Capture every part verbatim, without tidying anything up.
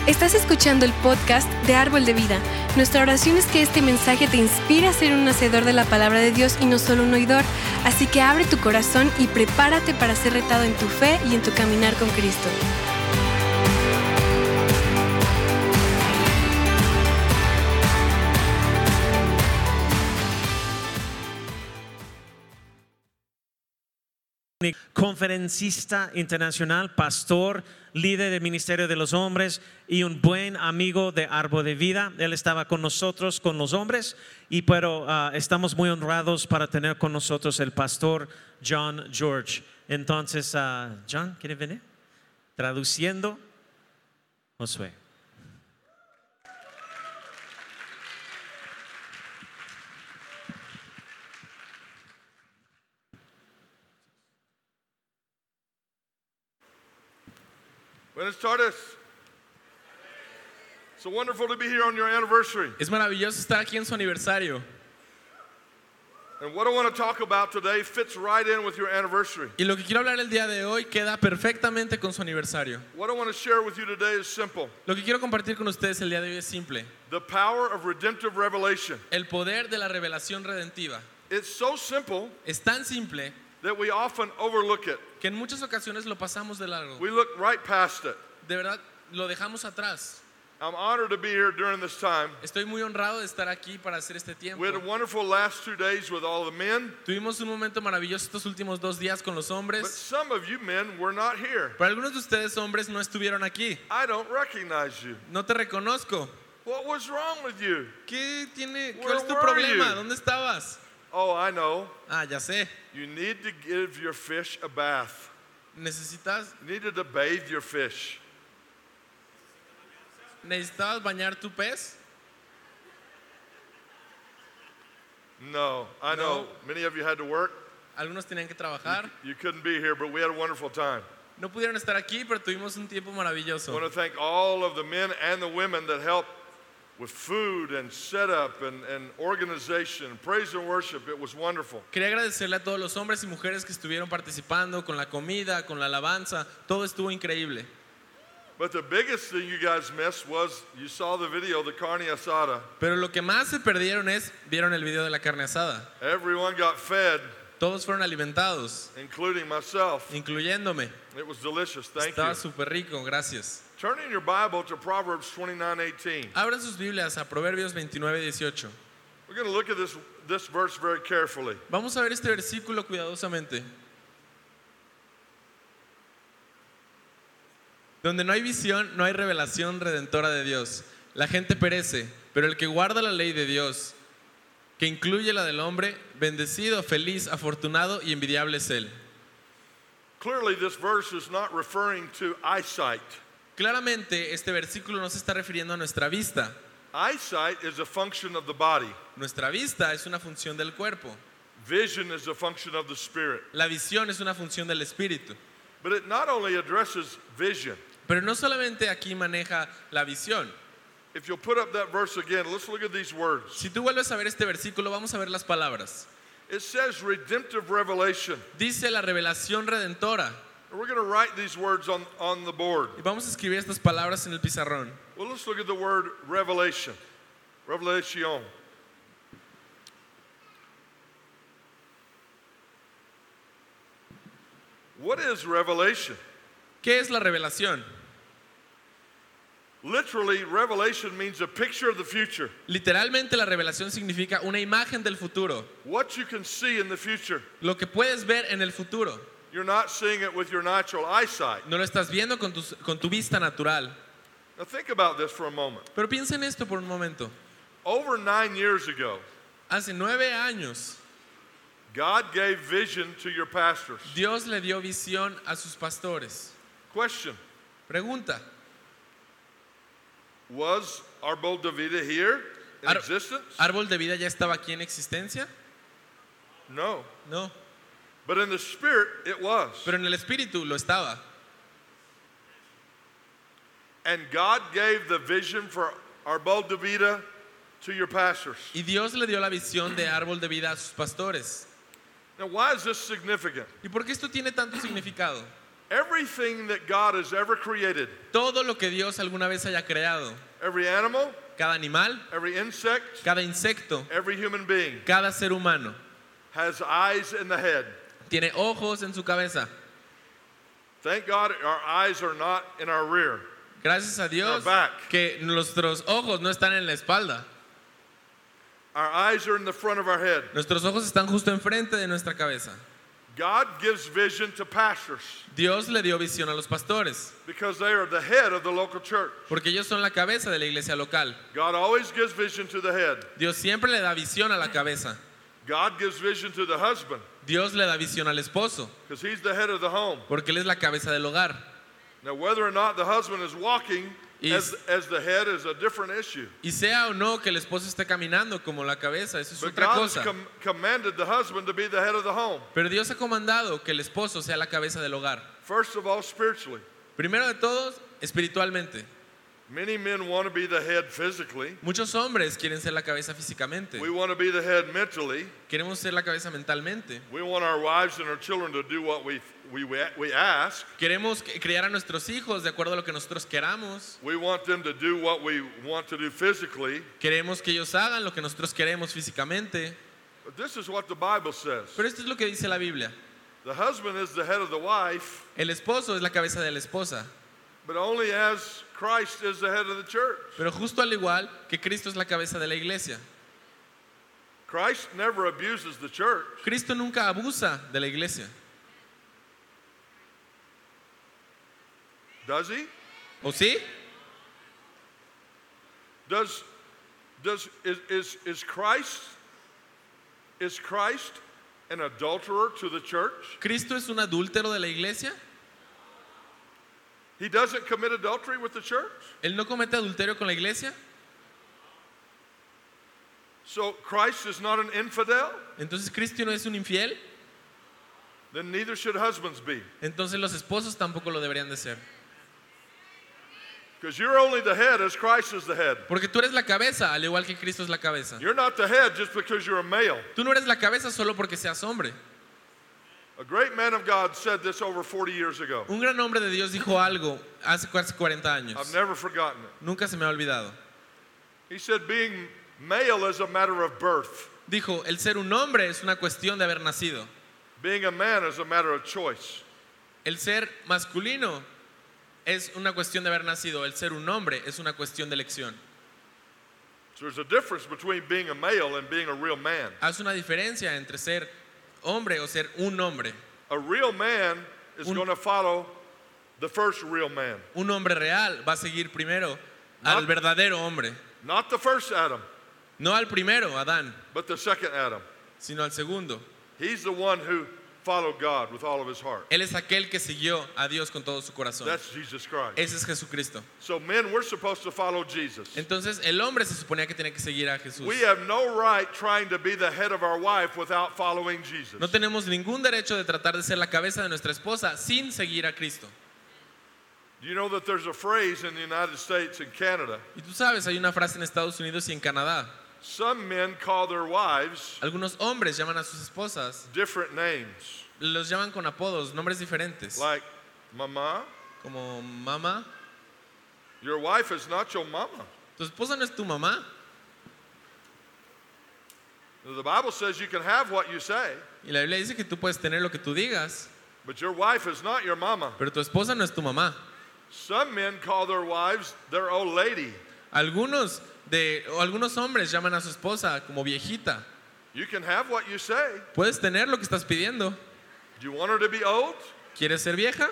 Estás escuchando el podcast de Árbol de Vida. Nuestra oración es que este mensaje te inspire a ser un hacedor de la palabra de Dios y no solo un oidor. Así que abre tu corazón y prepárate para ser retado en tu fe y en tu caminar con Cristo. Conferencista internacional, pastor, líder del Ministerio de los Hombres y un buen amigo de Árbol de Vida. Él estaba con nosotros, con los hombres, y pero uh, estamos muy honrados para tener con nosotros el pastor John George. Entonces, uh, John, ¿quiere venir? Traduciendo, Josué. Buenas tardes. So wonderful to be here on your anniversary. Es maravilloso estar aquí en su aniversario. And what I want to talk about today fits right in with your anniversary. Y lo que quiero hablar el día de hoy queda perfectamente con su aniversario. What I want to share with you today is simple. Lo que quiero compartir con ustedes el día de hoy es simple. The power of redemptive revelation. El poder de la revelación redentiva. It's so simple Es tan simple that we often overlook it. que en muchas ocasiones lo pasamos de largo. We look right past it. De verdad, lo dejamos atrás. I'm honored to be here during this time. Estoy muy honrado de estar aquí para hacer este tiempo. We had a wonderful last two days with all the men. Tuvimos un momento maravilloso estos últimos dos días con los But hombres. some of you men were not here. Pero algunos de ustedes hombres no estuvieron aquí. I don't recognize you. No te reconozco. What was wrong with you? ¿Qué tiene? Where ¿Cuál es tu were problema? you? ¿Dónde estabas? Oh, I know. Ah, ya sé. You need to give your fish a bath. Necesitas You needed to bathe your fish. ¿Necesitabas bañar tu pez? No, I know. No. Many of you had to work. Algunos tenían que trabajar. You couldn't be here, but we had a wonderful time. No pudieron estar aquí, pero tuvimos un tiempo I maravilloso. want to thank all of the men and the women that helped with food and setup and, and organization, praise and worship. It was wonderful. Quería agradecerle a todos los hombres y mujeres que estuvieron participando con la comida, con la alabanza. Todo estuvo increíble. But the biggest thing you guys missed was you saw the video, the carne asada. Pero lo que más se perdieron es, vieron el video de la carne asada. Everyone got fed, Todos fueron alimentados, including myself. incluyéndome. It was delicious. Thank Estaba you. súper rico, gracias. Turn in your Bible to Proverbs twenty-nine eighteen. Abran sus Biblias a Proverbios veintinueve dieciocho. We're going to look at this, this verse very carefully. Vamos a ver este versículo cuidadosamente. Donde no hay visión, no hay revelación redentora de Dios. La gente perece, pero el que guarda la ley de Dios, que incluye la del hombre, bendecido, feliz, afortunado y envidiable es él. Clearly, this verse is not referring to eyesight. Claramente, este versículo no se está refiriendo a nuestra vista. Eyesight is a function of the body. Nuestra vista es una función del cuerpo. Vision is a function of the spirit. La visión es una función del espíritu. But it not only addresses vision. Pero no solamente aquí maneja la visión. If you'll put up that verse again, let's look at these words. Si tú vuelves a ver este versículo, vamos a ver las palabras. It says redemptive revelation. Dice la revelación redentora. And we're going to write these words on, on the board. Y vamos a escribir estas palabras en el pizarrón. Well, let's look at the word revelation. Revelation. What is revelation? ¿Qué es la revelación? Literally, revelation means a picture of the future. Literalmente la revelación significa una imagen del futuro. What you can see in the future. Lo que puedes ver en el futuro. You're not seeing it with your natural eyesight. No lo estás viendo con tu, con tu vista natural. Now think about this for a moment. Pero piensa en esto por un momento. Over nine years ago, Hace nueve años, God gave vision to your pastors. Dios le dio visión a sus pastores. Question, Pregunta, was Arbol Davida here in Ar- existence? ¿Árbol de vida ya estaba aquí en existencia? No. No, But in the spirit, it was. pero en el espíritu lo estaba. And God gave the vision for Arbol Davida to your pastors. Y Dios le dio la visión de árbol de vida a sus pastores. Now, why is this significant? ¿Y por qué esto tiene tanto significado? Everything that God has ever created, Todo lo que Dios alguna vez haya creado, every animal, cada animal, every insect, cada insecto, every human being, cada ser humano, has eyes in the head. tiene ojos en su cabeza. Thank God our eyes are not in our rear. Gracias a Dios Our back. que nuestros ojos no están en la espalda. Our eyes are in the front of our head. Nuestros ojos están justo enfrente de nuestra cabeza. God gives vision to pastors Dios le dio visión a los pastores, because they are the head of the local church. porque ellos son la cabeza de la iglesia local. God always gives vision to the head. Dios siempre le da visión a la cabeza. God gives vision to the husband Dios le da visión al esposo, because he's the head of the home. porque él es la cabeza del hogar. Now, whether or not the husband is walking Y- as, as the head is a different issue. Y sea o no que el esposo esté caminando como la cabeza, eso es But otra God has cosa. com- commanded the husband to be the head of the home. Pero Dios ha comandado que el esposo sea la cabeza del hogar. First of all, spiritually. Primero de todos, espiritualmente. Many men want to be the head physically. Muchos hombres quieren ser la cabeza físicamente. We want to be the head mentally. Queremos ser la cabeza mentalmente. We want our wives and our children to do what we, we, we ask. Queremos que- criar a nuestros hijos de acuerdo a lo que nosotros queramos. We want them to do what we want to do physically. Queremos que ellos hagan lo que nosotros queremos físicamente. But this is what the Bible says. Pero esto es lo que dice la Biblia. The husband is the head of the wife, El esposo es la cabeza de la esposa. but only as Christ is the head of the church. Pero justo al igual que Cristo es la cabeza de la iglesia. Christ never abuses the church. Cristo nunca abusa de la iglesia. Does he? ¿O sí? Does does is is, is Christ is Christ an adulterer to the church? ¿Cristo es un adúltero de la iglesia? He doesn't commit adultery with the church? ¿Él no comete adulterio con la iglesia? So Christ is not an infidel? Entonces Cristo no es un infiel. Then neither should husbands be. Entonces los esposos tampoco lo deberían de ser. Because you're only the head as Christ is the head. Porque tú eres la cabeza, al igual que Cristo es la cabeza. You're not the head just because you're a male. Tú no eres la cabeza solo porque seas hombre. A great man of God said this over forty years ago. Un gran hombre de Dios dijo algo hace casi cuarenta años. I've never forgotten it. Nunca se me ha olvidado. He said being male is a matter of birth. Dijo, el ser un hombre es una cuestión de haber nacido. Being a man is a matter of choice. El ser masculino es una cuestión de haber nacido. El ser un hombre es una cuestión de elección. So there's a difference between being a male and being a real man. Haz una diferencia entre ser hombre o ser un hombre. A real man is Un- going to follow the first real man, Un hombre real va a seguir primero al Not- verdadero hombre. not the first Adam, No al primero, Adán, but the second Adam. sino al segundo. He's the one who followed God with all of his heart. Él es aquel que siguió a Dios con todo su corazón. That's Jesus Christ. Ese es Jesucristo. So men, we're supposed to follow Jesus. Entonces el hombre se suponía que tenía que seguir a Jesús. We have no right trying to be the head of our wife without following Jesus. No tenemos ningún derecho de tratar de ser la cabeza de nuestra esposa sin seguir a Cristo. Do you know that there's a phrase in the United States and Canada? Y tú sabes, hay una frase en Estados Unidos y en Canadá. Some men call their wives Algunos hombres llaman a sus esposas, different names, los llaman con apodos, nombres diferentes, like mama. como mamá. Your wife is not your mama. Tu esposa no es tu mamá. The Bible says you can have what you say, Y la Biblia dice que tú puedes tener lo que tú digas, but your wife is not your mama. pero tu esposa no es tu mamá. Some men call their wives their old lady. Algunos de o algunos hombres llaman a su esposa como viejita. You can have what you say. Puedes tener lo que estás pidiendo. Do you want her to be old? ¿Quieres ser vieja?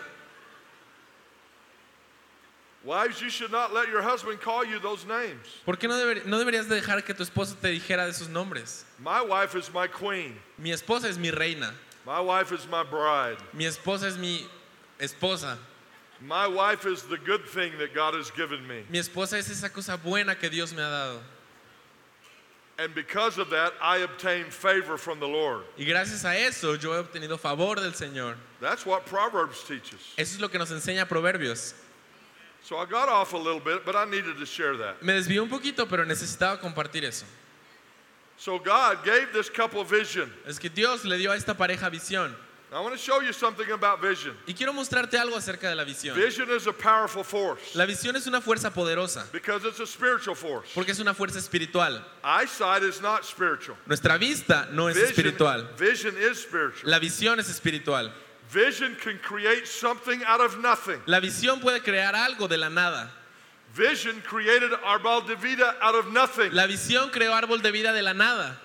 Wives, you should not let your husband call you those names. ¿Por qué no, deber- no deberías de dejar que tu esposo te dijera de esos nombres? My wife is my queen. Mi esposa es mi reina. My wife is my bride. Mi esposa es mi esposa. My wife is the good thing that God has given me. Mi esposa es esa cosa buena que Dios me ha dado. And because of that, I obtain favor from the Lord. Y gracias a eso yo he obtenido favor del Señor. That's what Proverbs teaches. Eso es lo que nos enseña Proverbios. So I got off a little bit, but I needed to share that. Me desvió un poquito, pero necesitaba compartir eso. So God gave this couple vision. Es que Dios le dio a esta pareja visión. I want to show you something about vision. Y quiero mostrarte algo acerca de la visión. Vision is a powerful force La visión es una fuerza poderosa because it's a spiritual force. porque es una fuerza espiritual. Eyesight is not spiritual. Nuestra vista no es Vision, espiritual. vision is spiritual. La visión es espiritual. Vision can create something out of nothing. La visión puede crear algo de la nada. Vision created Arbol de Vida out of nothing. La visión creó árbol de vida de la nada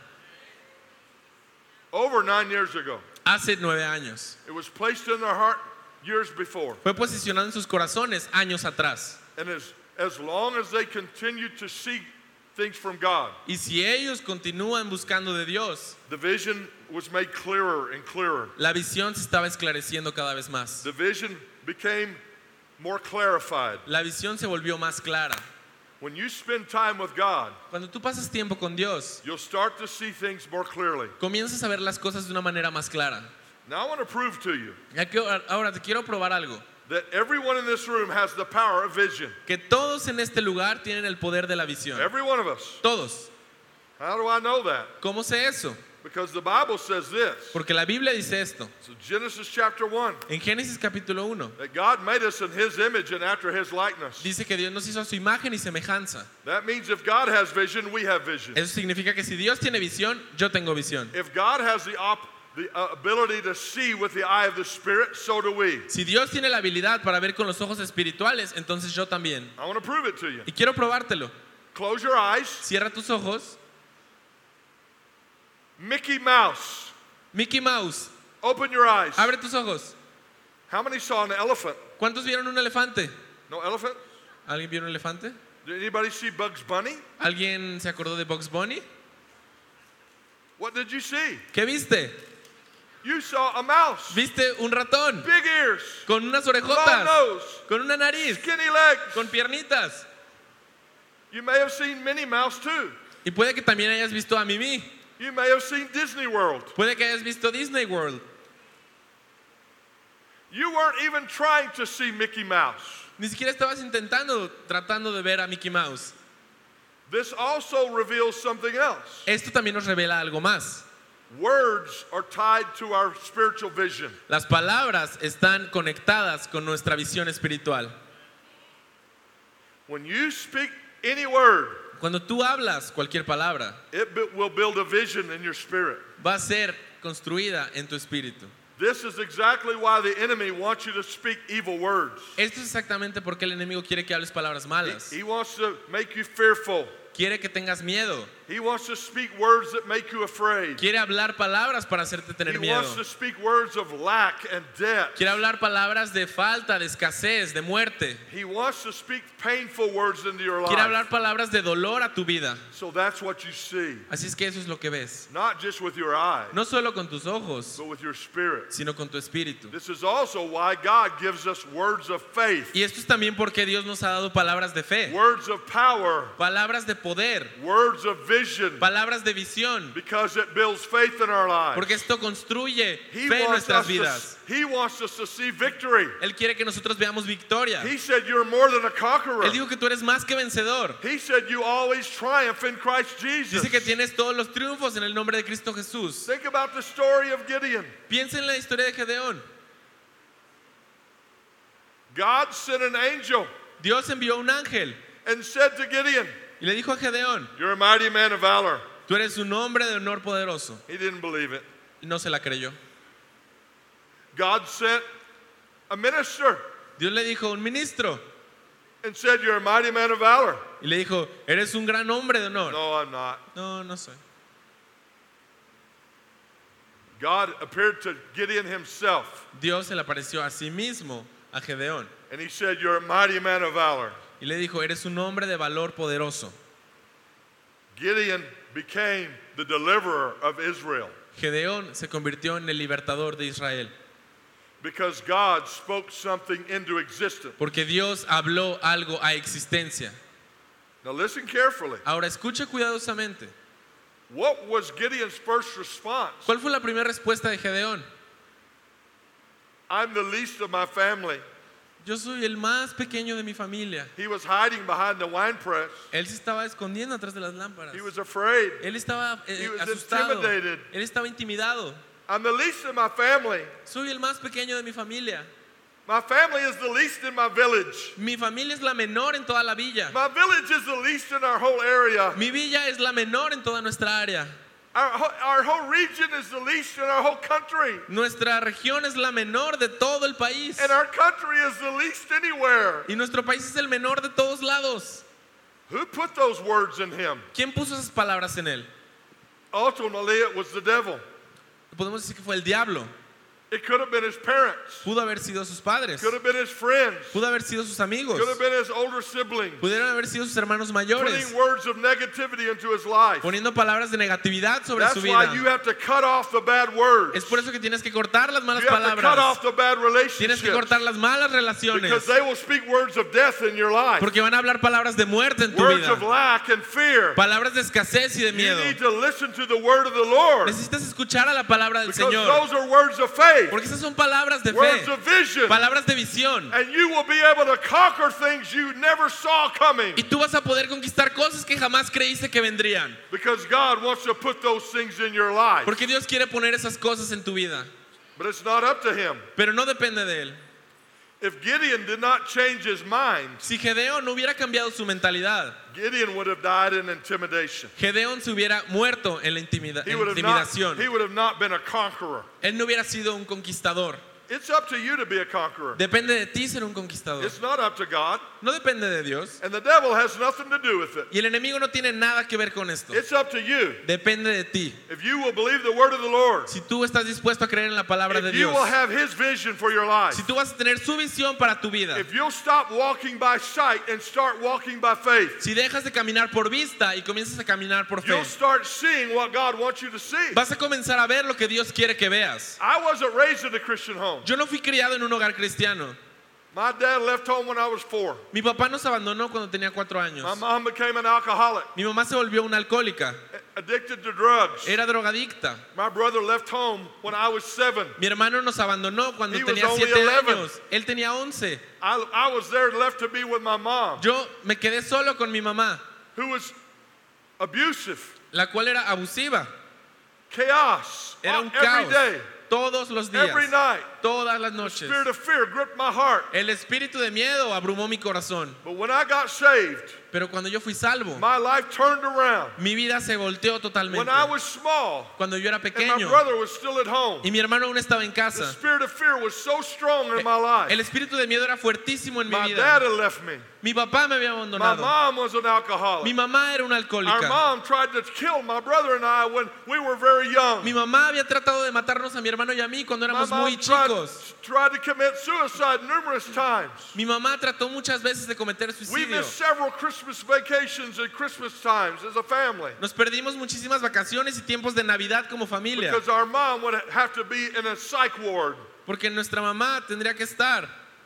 Over nine years ago. hace nueve años. It was placed in their heart years before. Fue posicionado en sus corazones años atrás. And as, as long as they continue to seek things from God, Y si ellos continúan buscando de Dios, the vision was made clearer and clearer. la visión se estaba esclareciendo cada vez más. The vision became more clarified. La visión se volvió más clara. When you spend time with God, Cuando tú pasas tiempo con Dios, you'll start to see things more clearly. comienzas a ver las cosas de una manera más clara. Now I want to prove to you Ya que ahora te quiero probar algo. that everyone in this room has the power of vision. Que todos en este lugar tienen el poder de la visión. Every one of us. Todos. How do I know that? ¿Cómo sé eso? Because the Bible says this. Porque la Biblia dice esto. So Genesis chapter one. En Génesis capítulo uno. That God made us in His image and after His likeness. Dice que Dios nos hizo a su imagen y semejanza. That means if God has vision, we have vision. Eso significa que si Dios tiene visión, yo tengo visión. If God has the, op- the uh, ability to see with the eye of the Spirit, so do we. Si Dios tiene la habilidad para ver con los ojos espirituales, entonces yo también. I want to prove it to you. Y quiero probártelo. Close your eyes. Cierra tus ojos. Mickey Mouse. Mickey Mouse, Open your eyes. abre tus ojos. How many saw an elephant? ¿Cuántos vieron un elefante? No elephant? ¿Alguien vio un elefante? Did anybody see Bugs Bunny? ¿Alguien se acordó de Bugs Bunny? What did you see? ¿Qué viste? You saw a mouse. ¿Viste un ratón? Big ears. Con unas Long orejotas, nose. con una nariz, Skinny legs. con piernitas. You may have seen Minnie Mouse too. Y puede que también hayas visto a Mimi. You may have seen Disney World. Puede que hayas visto Disney World. You weren't even trying to see Mickey Mouse. Ni siquiera estabas intentando, tratando de ver a Mickey Mouse. This also reveals something else. Esto también nos revela algo más. Words are tied to our spiritual vision. Las palabras están conectadas con nuestra visión espiritual. When you speak any word, Cuando tú hablas cualquier palabra, it bu- will build a vision in your spirit. va a ser construida en tu espíritu. This is exactly why the enemy wants you to speak evil words. Esto es exactamente porque el enemigo quiere que hables palabras malas. He, he wants to make you fearful. Quiere que tengas miedo. He wants to speak words that make you afraid. Quiere hablar palabras para hacerte tener He miedo. wants to speak words of lack and debt. Quiere hablar palabras de falta, de escasez, de muerte. He wants to speak painful words into your Quiere life. hablar palabras de dolor a tu vida. So that's what you see. Así es que eso es lo que ves. Not just with your eyes, No solo con tus ojos, but with your spirit. sino con tu espíritu. This is also why God gives us words of faith, Y esto es también porque Dios nos ha dado palabras de fe, words of power, palabras de poder, words of vision, palabras de visión, because it builds faith in our lives. porque esto construye He fe en wants, nuestras us to, vidas. he wants us to see victory. Él quiere que nosotros veamos victoria. He said you're more than a conqueror. Él dijo que tú eres más que vencedor. He said you always triumph in Christ Jesus. Dice que tienes todos los triunfos en el nombre de Cristo Jesús. Think about the story of Gideon. Piensa en la historia de Gedeón. God sent an angel Dios envió un ángel and said to Gideon, y le dijo a Gedeón, you're a mighty man of valor. tú eres un hombre de honor poderoso. He didn't believe it. Y no se la creyó. God sent a minister Dios le dijo un ministro and said, you're a mighty man of valor. y le dijo, eres un gran hombre de honor. No, I'm not. No, no soy. God appeared to Gideon himself Dios se le apareció a sí mismo a Gedeón and he said, you're a mighty man of valor. y le dijo, eres un hombre de valor poderoso. Gideon became the deliverer of Israel Gedeón se convirtió en el libertador de Israel because God spoke something into existence. porque Dios habló algo a existencia. Now listen carefully. Ahora escucha cuidadosamente. What was Gideon's first response? ¿Cuál fue la primera respuesta de Gedeón? I'm the least of my family. Yo soy el más pequeño de mi familia. He was hiding behind the wine press. Él se estaba escondiendo atrás de las lámparas. He was afraid. Él estaba eh, He was asustado. intimidated. Él estaba intimidado. I'm the least in my family. Soy el más pequeño de mi familia. My family is the least in my village. Mi familia es la menor en toda la villa. My village is the least in our whole area. Mi villa es la menor en toda nuestra área. Our, ho- our whole region is the least in our whole country. Nuestra región es la menor de todo el país. And our country is the least anywhere. Y nuestro país es el menor de todos lados. Who put those words in him? ¿Quién puso esas palabras en él? Ultimately, it was the devil. Podemos decir que fue el diablo. It could have been his parents. Pudo haber sido sus padres. Could have been his friends. Pudo haber sido sus amigos. Could have been his older siblings. Pudieron haber sido sus hermanos mayores. Putting words of negativity into his life. Poniendo palabras de negatividad sobre That's su why vida. you have to cut off the bad words. Es por eso que tienes que cortar las malas You have to cut off palabras. the bad Tienes que relationships. cortar las malas relaciones. Because they will speak words of death in your life. Porque van a hablar palabras de muerte en tu Words of vida. lack and fear. Palabras de escasez y de You miedo. need to listen to the word of the Lord. Necesitas escuchar a la palabra del Because Señor. those are words of faith. Porque esas son palabras de Words fe. of vision. Palabras de visión. And you will be able to conquer things you never saw coming. Y tú vas a poder conquistar cosas que jamás creíste que vendrían. Because God wants to put those things in your life. Porque Dios quiere poner esas cosas en tu vida. But it's not up to him. Pero no depende de él. If Gideon did not change his mind, Si Gedeón no hubiera cambiado su mentalidad, Gideon would have died in intimidation. Gedeón se hubiera muerto en la intimida- He would have not, intimidación. he would have not been a conqueror. Él no hubiera sido un conquistador. It's up to you to be a conqueror. Depende de ti ser un conquistador. It's not up to God. No depende de Dios. And the devil has nothing to do with it. Y el enemigo no tiene nada que ver con esto. It's up to you. Depende de ti. If you will believe the word of the Lord, Si tú estás dispuesto a creer en la palabra de if you Dios. will have his vision for your life, Si tú vas a tener su visión para tu vida. if you'll stop walking by sight and start walking by faith, Si dejas de caminar por vista y comienzas a caminar por fe. you'll start seeing what God wants you to see. Vas a comenzar a ver lo que Dios quiere que veas. I wasn't raised in a Christian home. Yo no fui criado en un hogar cristiano. My dad left home when I was four. Mi papá nos abandonó cuando tenía cuatro My años. mom became an alcoholic, Mi mamá se volvió una alcohólica. addicted to drugs. Era drogadicta. My brother left home when I was seven. Mi hermano nos abandonó cuando He was tenía only siete eleven. años. Él tenía once. I, I was there left to be with my mom, Yo me quedé solo con mi mamá, who was abusive, la cual era abusiva. chaos, Era un every caos. day, Todos los días. every night. Todas las noches. Spirit of fear gripped my heart. El espíritu de miedo abrumó mi corazón. But when I got saved, Pero cuando yo fui salvo, my life turned around. mi vida se volteó totalmente. When I was small Cuando yo era and my pequeño brother was still at home, y mi hermano aún estaba en the casa, spirit of fear was so strong in my life. el espíritu de miedo era fuertísimo en mi My vida. dad had left me. Mi papá me había My abandonado. mom was an Mi alcoholic. mamá era una Our alcohólica. mom tried to kill my brother and I when we were very young. Mi mamá había tratado de matarnos a mi hermano y a mí cuando My éramos mom muy tried, chicos. tried to commit suicide numerous times. Mi mamá trató muchas veces de cometer We suicidio. missed several Christmas vacations at Christmas times as a family Nos perdimos muchísimas vacaciones y tiempos de Navidad como familia. because our mom would have to be in a psych ward. Porque nuestra mamá tendría que estar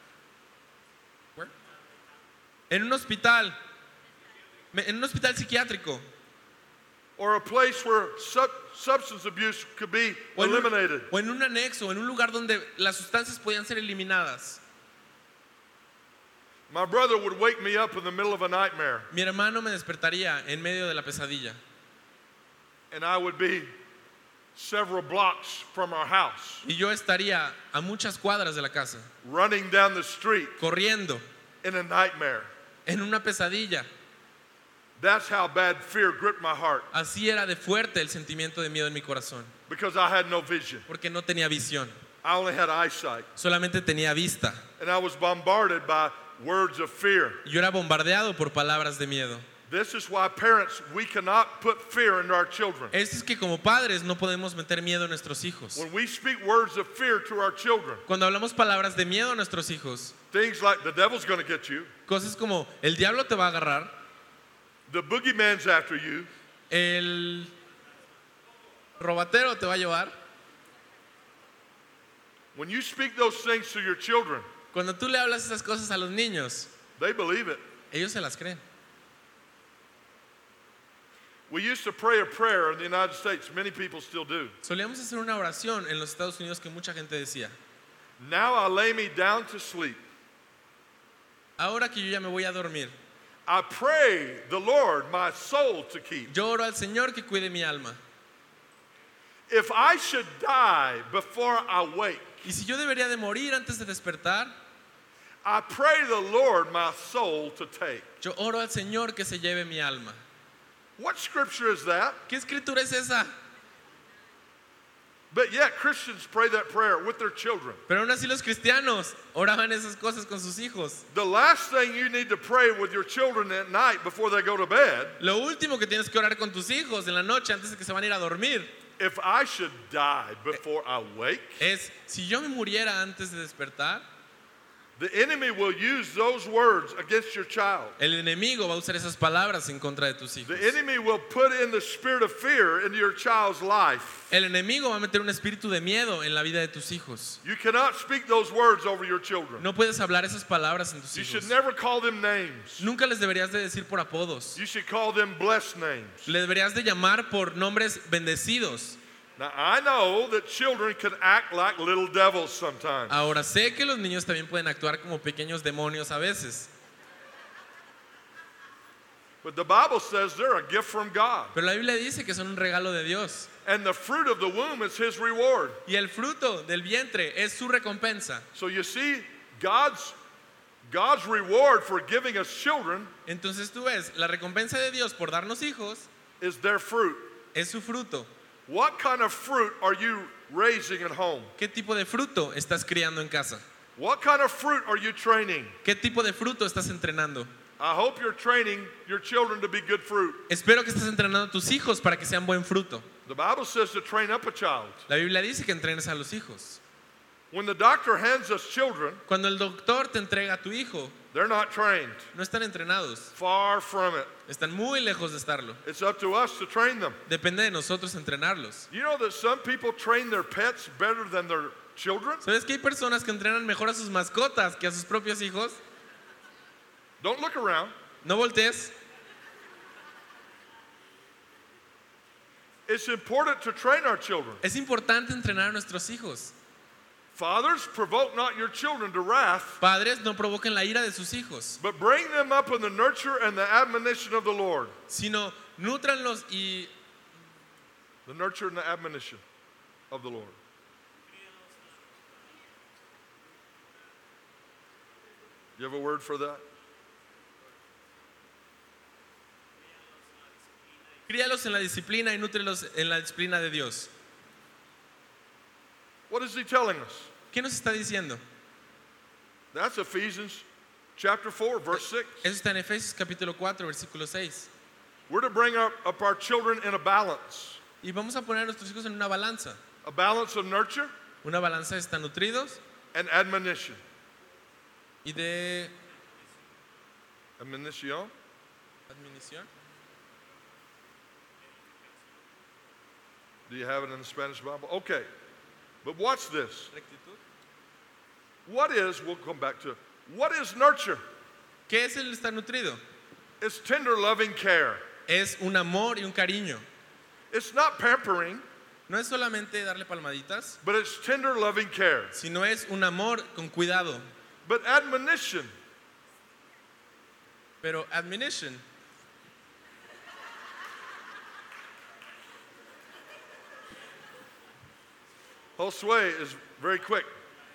en un hospital, en un hospital psiquiátrico. Or a place where sub- substance abuse could be O en, un, eliminated. o en un anexo, en un lugar donde las sustancias podían ser eliminadas. My brother would wake me up in the middle of a nightmare, Mi hermano me despertaría en medio de la pesadilla. and I would be several blocks from our house, Y yo estaría a muchas cuadras de la casa, running down the street corriendo, in a nightmare. en una pesadilla. That's how bad fear gripped my heart Así era de fuerte el sentimiento de miedo en mi corazón, because I had no vision. porque no tenía visión, I only had eyesight, solamente tenía vista. and I was bombarded by words of fear. Yo era bombardeado por palabras de miedo. This is why parents, we cannot put fear into our children. Esto es que como padres no podemos meter miedo a nuestros hijos. When we speak words of fear to our children, Cuando hablamos palabras de miedo a nuestros hijos, things like the devil's going to get you, cosas como el diablo te va a agarrar, the boogeyman's after you, el robatero te va a llevar. when you speak those things to your children, Cuando tú le hablas esas cosas a los niños, they believe it. ellos se las creen. We used to pray a prayer in the United States, many people still do. Solíamos hacer una oración en los Estados Unidos que mucha gente decía: Now I lay me down to sleep. ahora que yo ya me voy a dormir, I pray the Lord my soul to keep. yo oro al Señor que cuide mi alma. If I should die before I wake, Y si yo debería de morir antes de despertar, I pray the Lord my soul to take. yo oro al Señor que se lleve mi alma. What scripture is that? ¿Qué escritura es esa? But yet Christians pray that prayer with their children. Pero aún así los cristianos oraban esas cosas con sus hijos. The last thing you need to pray with your children at night before they go to bed, Lo último que tienes que orar con tus hijos en la noche antes de que se van a ir a dormir if I should die before I wake, es, si yo me muriera antes de despertar, the enemy will use those words against your child. el enemigo va a usar esas palabras en contra de tus hijos. The enemy will put in the spirit of fear into your child's life. El enemigo va a meter un espíritu de miedo en la vida de tus hijos. You cannot speak those words over your children. No puedes hablar esas palabras en tus You should hijos. never call them names. Nunca les deberías de decir por apodos. You should call them blessed names. Le deberías de llamar por nombres bendecidos. Now, I know that children can act like little devils sometimes. Ahora sé que los niños también pueden actuar como pequeños demonios a veces, But the Bible says they're a gift from God. pero la Biblia dice que son un regalo de Dios. And the fruit of the womb is His reward. Y el fruto del vientre es su recompensa. So you see, God's, God's reward for giving us children Entonces tú ves, la recompensa de Dios por darnos hijos is their fruit. es su fruto. What kind of fruit are you raising at home? ¿Qué tipo de fruto estás criando en casa? What kind of fruit are you training? ¿Qué tipo de fruto estás entrenando? I hope you're training your children to be good fruit. Espero que estés entrenando a tus hijos para que sean buen fruto. The Bible says to train up a child. La Biblia dice que entrenes a los hijos. When the doctor hands us children, Cuando el doctor te entrega a tu hijo, they're not trained. no están entrenados, Far from it. están muy lejos de estarlo. It's up to us to train them. Depende de nosotros entrenarlos. You know that some people train their pets better than their children? ¿Sabes que hay personas que entrenan mejor a sus mascotas que a sus propios hijos? Don't look around. No voltees. It's important to train our children. Es importante entrenar a nuestros hijos. Fathers, provoke not your children to wrath, Padres, no provoquen la ira de sus hijos, but bring them up in the nurture and the admonition of the Lord. sino nútranlos y The nurture and the admonition of the Lord. You have a word for that? críalos en la disciplina y nútrelos en la disciplina de Dios. What is he telling us? ¿Qué nos está diciendo? That's Ephesians chapter four, verse six. Eso está en Efesios capítulo cuatro, versículo seis. We're to bring up, up our children in a balance. Y vamos a poner a nuestros hijos en una balanza. A balance of nurture Una balanza de estar nutridos and admonition. y de Admonition. admonición. Do you have it in the Spanish Bible? Okay. But watch this. Rectitud. What is, we'll come back to it. What is nurture? ¿Qué es el estar nutrido? It's tender, loving care. Es un amor y un cariño. It's not pampering, No es solamente darle palmaditas, but it's tender, loving care. sino es un amor con cuidado. But admonition, Pero admonition, Josue is very quick.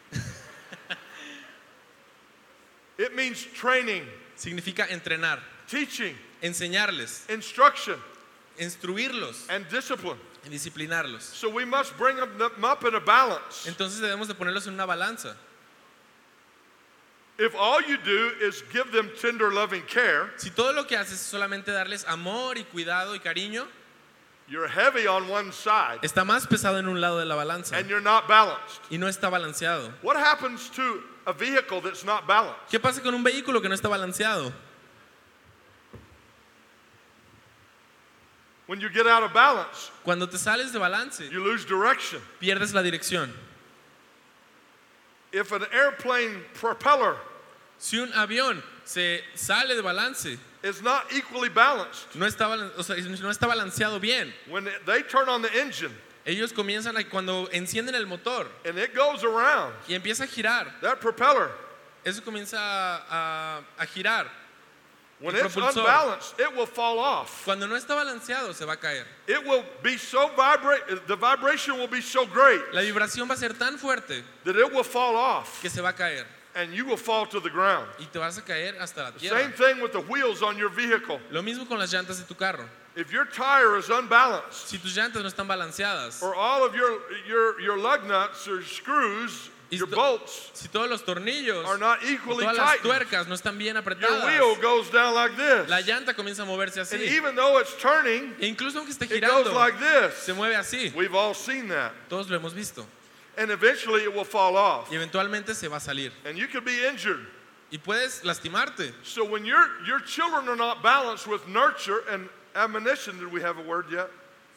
It means training, significa entrenar, teaching, enseñarles, instruction, instruirlos and discipline. y disciplinarlos. So we must bring them up in a balance. Entonces debemos de ponerlos en una balanza. If all you do is give them tender, loving care, Si todo lo que haces es solamente darles amor y cuidado y cariño, you're heavy on one side está más pesado en un lado de la balanza and you're not balanced. y no está balanceado. What happens to a vehicle that's not balanced? ¿Qué pasa con un vehículo que no está balanceado? When you get out of balance, Cuando te sales de balance, you lose direction. pierdes la dirección. If an airplane propeller Si un avión se sale de balance, is not equally balanced, no está, balan- o sea, no está balanceado bien, when it- they turn on the engine ellos comienzan a, cuando encienden el motor and it goes around, y empieza a girar, that propeller eso comienza a, a- a girar. When el it's propulsor. unbalanced, it will fall off. Cuando no está balanceado, se va a caer. It will be so vibrate, the vibration will be so great La vibración va a ser tan fuerte that it will fall off que se va a caer. and you will fall to the ground. Y te vas a caer hasta la Same tierra. thing with the wheels on your vehicle. Lo mismo con las llantas de tu carro. If your tire is unbalanced, Si tus llantas no están balanceadas, or all of your, your, your lug nuts or screws, Y your sto- bolts si todos los tornillos are not o equally todas las tightened, tuercas no están bien your apretadas, wheel goes down like la this. llanta comienza a moverse And así. even though it's turning, E incluso aunque esté it goes girando, like this. se mueve así. We've all seen that. Todos lo hemos visto. And eventually it will fall off. Y eventualmente se va a salir. And you could be injured. Y puedes lastimarte. So when your, your children are not balanced with nurture and admonition, did we have a word yet?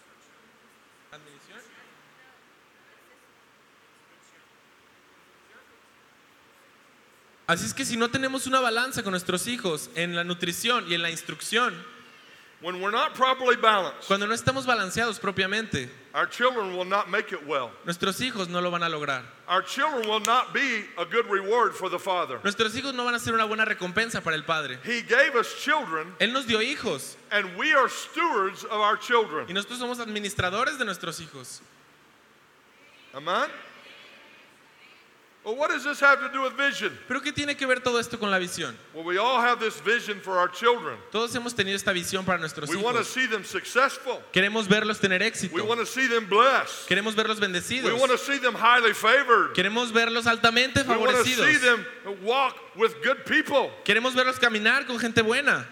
Así es que si no tenemos una balanza con nuestros hijos en la nutrición y en la instrucción, When we're not properly balanced, cuando no estamos balanceados propiamente, our children will not make it well. nuestros hijos no lo van a lograr. Our children will not be a good reward for the father. Nuestros hijos no van a ser una buena recompensa para el Padre. He gave us children, Él nos dio hijos and we are stewards of our y children. nosotros somos administradores de nuestros hijos. Amen? Well, what does this have to do with vision? ¿Pero qué tiene que ver todo esto con la visión? Well, we all have this vision for our children. Todos hemos tenido esta visión para nuestros We want to hijos. see them successful. Queremos verlos tener éxito. We want to see them blessed. Queremos verlos We bendecidos. want to see them highly favored. Queremos verlos altamente We want to see favorecidos. them walk with good people. Queremos verlos caminar con gente buena.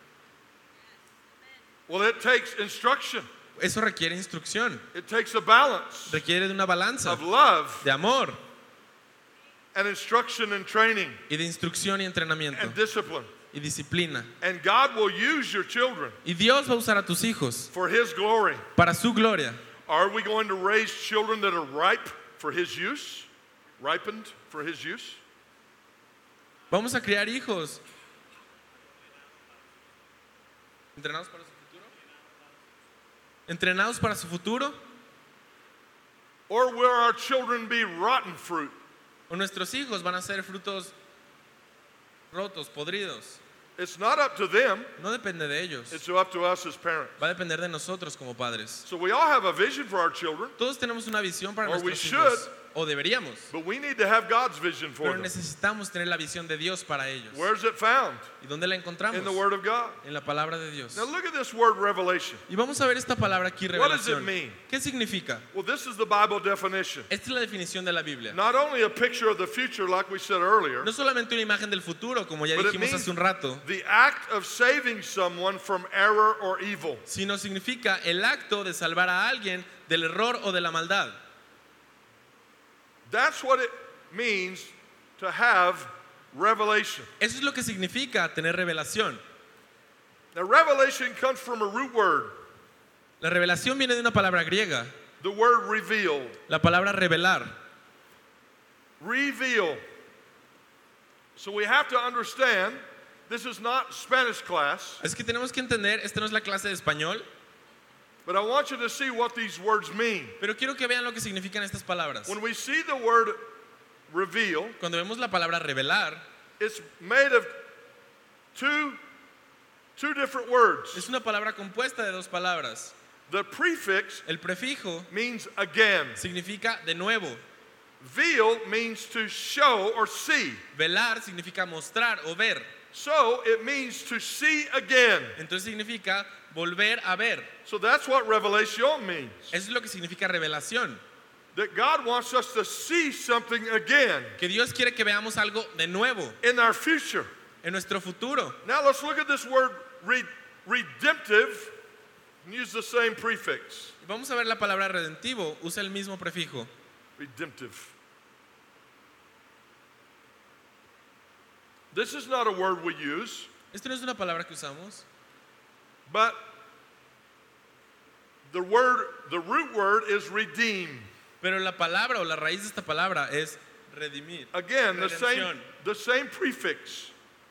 Well, it takes instruction. Eso requiere instrucción. It takes a balance Requiere de una balanza, of love de amor and instruction and training y de instrucción y entrenamiento and discipline. y disciplina. And God will use your children Y Dios va a usar a tus hijos for His glory. para su gloria. Are we going to raise children that are ripe for His use? Ripened for His use? Vamos a criar hijos entrenados para su futuro. Entrenados para su futuro. Or will our children be rotten fruit? O nuestros hijos van a ser frutos rotos, podridos. It's not up to them, No depende de ellos. it's up to us as parents. Va a depender de nosotros como padres. So we all have a vision for our children, Todos tenemos una visión para Or we nuestros hijos. should. O deberíamos. but we need to have God's vision for Pero them. necesitamos tener la visión de Dios para ellos. Where's it found? ¿Y dónde la encontramos? In the Word of God. En la palabra de Dios. Now look at this word revelation. Y vamos a ver esta palabra aquí, What does it revelación. mean? ¿Qué significa? Well, this is the Bible definition. Esta es la definición de la Biblia. Not only a picture of the future, like we said earlier, No solamente una imagen del futuro, como ya but it dijimos means hace un rato, the act of saving someone from error or evil. sino significa el acto de salvar a alguien del error o de la maldad. That's what it means to have revelation. Eso es lo que significa tener revelación. Now, revelation comes from a root word, La revelación viene de una palabra griega, the word reveal. la palabra revelar. Reveal. So we have to understand this is not Spanish class, Es que tenemos que entender, esta no es la clase de español, but I want you to see what these words mean. pero quiero que vean lo que significan estas palabras. When we see the word reveal, Cuando vemos la palabra revelar, it's made of two, two different words. es una palabra compuesta de dos palabras. The prefix El prefijo means again. significa de nuevo. Veal means to show or see. Velar significa mostrar o ver. So it means to see again. Entonces significa volver a ver. So that's what revelation means. Eso es lo que significa revelación. That God wants us to see something again Que Dios quiere que veamos algo de nuevo in our future. en nuestro futuro. Now let's look at this word re- redemptive and use the same prefix. Y vamos a ver la palabra redentivo, usa el mismo prefijo. Redemptive. This is not a word we use, Esto no es una palabra que usamos, but the word, the root word is redeem. pero la palabra o la raíz de esta palabra es redimir. Again, the same, Redención. the same prefix.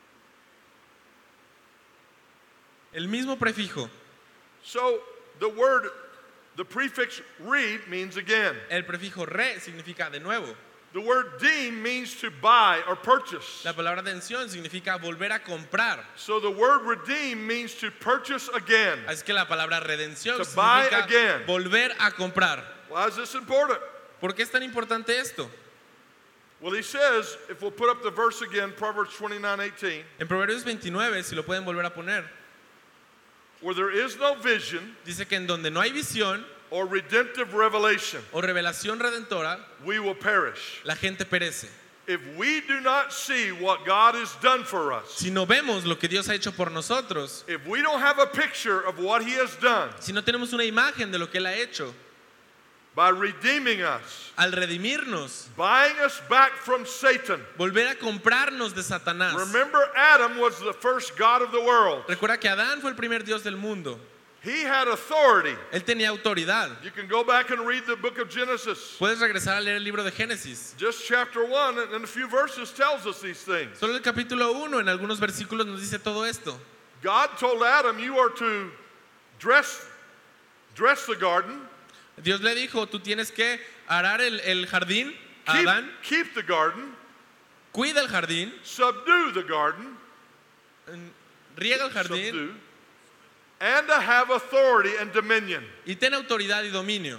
El mismo prefijo. So the word, the prefix read means again. El prefijo re significa de nuevo. The word deem means to buy or purchase. La palabra redención significa volver a comprar. So the word redeem means to purchase again. Así que la palabra redención To buy significa again. volver a comprar. Why is this important? ¿Por qué es tan importante esto? Well, he says, if we'll put up the verse again, Proverbs twenty-nine eighteen, En Proverbios veintinueve, si lo pueden volver a poner, where there is no vision dice que en donde no hay visión or redemptive revelation, o revelación redentora, we will perish. la gente perece. If we do not see what God has done for us, Si no vemos lo que Dios ha hecho por nosotros, if we don't have a picture of what he has done si no tenemos una imagen de lo que Él ha hecho, by redeeming us, al redimirnos, buying us back from Satan. volver a comprarnos de Satanás. Remember, Adam was the first God of the world. Recuerda que Adán fue el primer Dios del mundo. He had authority. Él tenía autoridad. You can go back and read the book of Genesis. Puedes regresar a leer el libro de Génesis. Just chapter one and a few verses tells us these things. Solo el capítulo uno, en algunos versículos, nos dice todo esto. God told Adam, you are to dress, dress the garden, Dios le dijo, tú tienes que arar el, el jardín a keep, Adán, keep the garden, cuida el jardín, subdue the garden, riega el jardín subdue, and to have authority and dominion. y ten autoridad y dominio.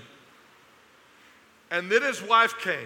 And then his wife came.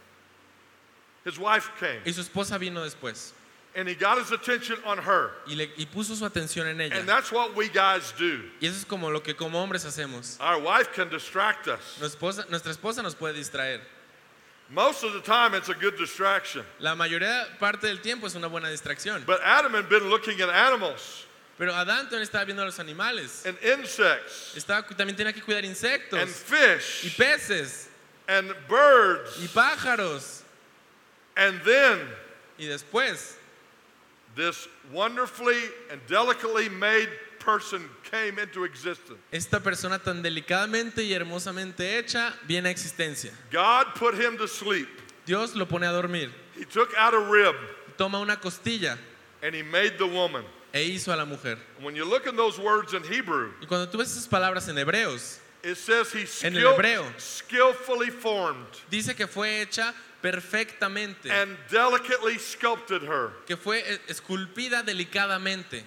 His wife came. Y su esposa vino después And he got his attention on her. y, le, y puso su atención en And ella. that's what we guys do. Y eso es como lo que como hombres hacemos. Our wife can distract us. Nuestra esposa, nuestra esposa nos puede distraer. Most of the time, it's a good distraction. La mayoría parte del tiempo es una buena distracción. But Adam had been looking at animals Pero Adán también estaba viendo a los animales. and insects Estaba, también tenía que cuidar and insectos y fish peces and birds. y pájaros. And then Y después, this wonderfully and delicately made person came into existence. esta persona tan delicadamente y hermosamente hecha viene a existencia. God put him to sleep. Dios lo pone a dormir. He took out a rib Toma una costilla and he made the woman. e hizo a la mujer. When you look in those words in Hebrew, Y cuando tú ves esas palabras en hebreos, it says he En el skill- hebreo. skillfully formed dice que fue hecha perfectamente, and delicately sculpted her. que fue esculpida delicadamente.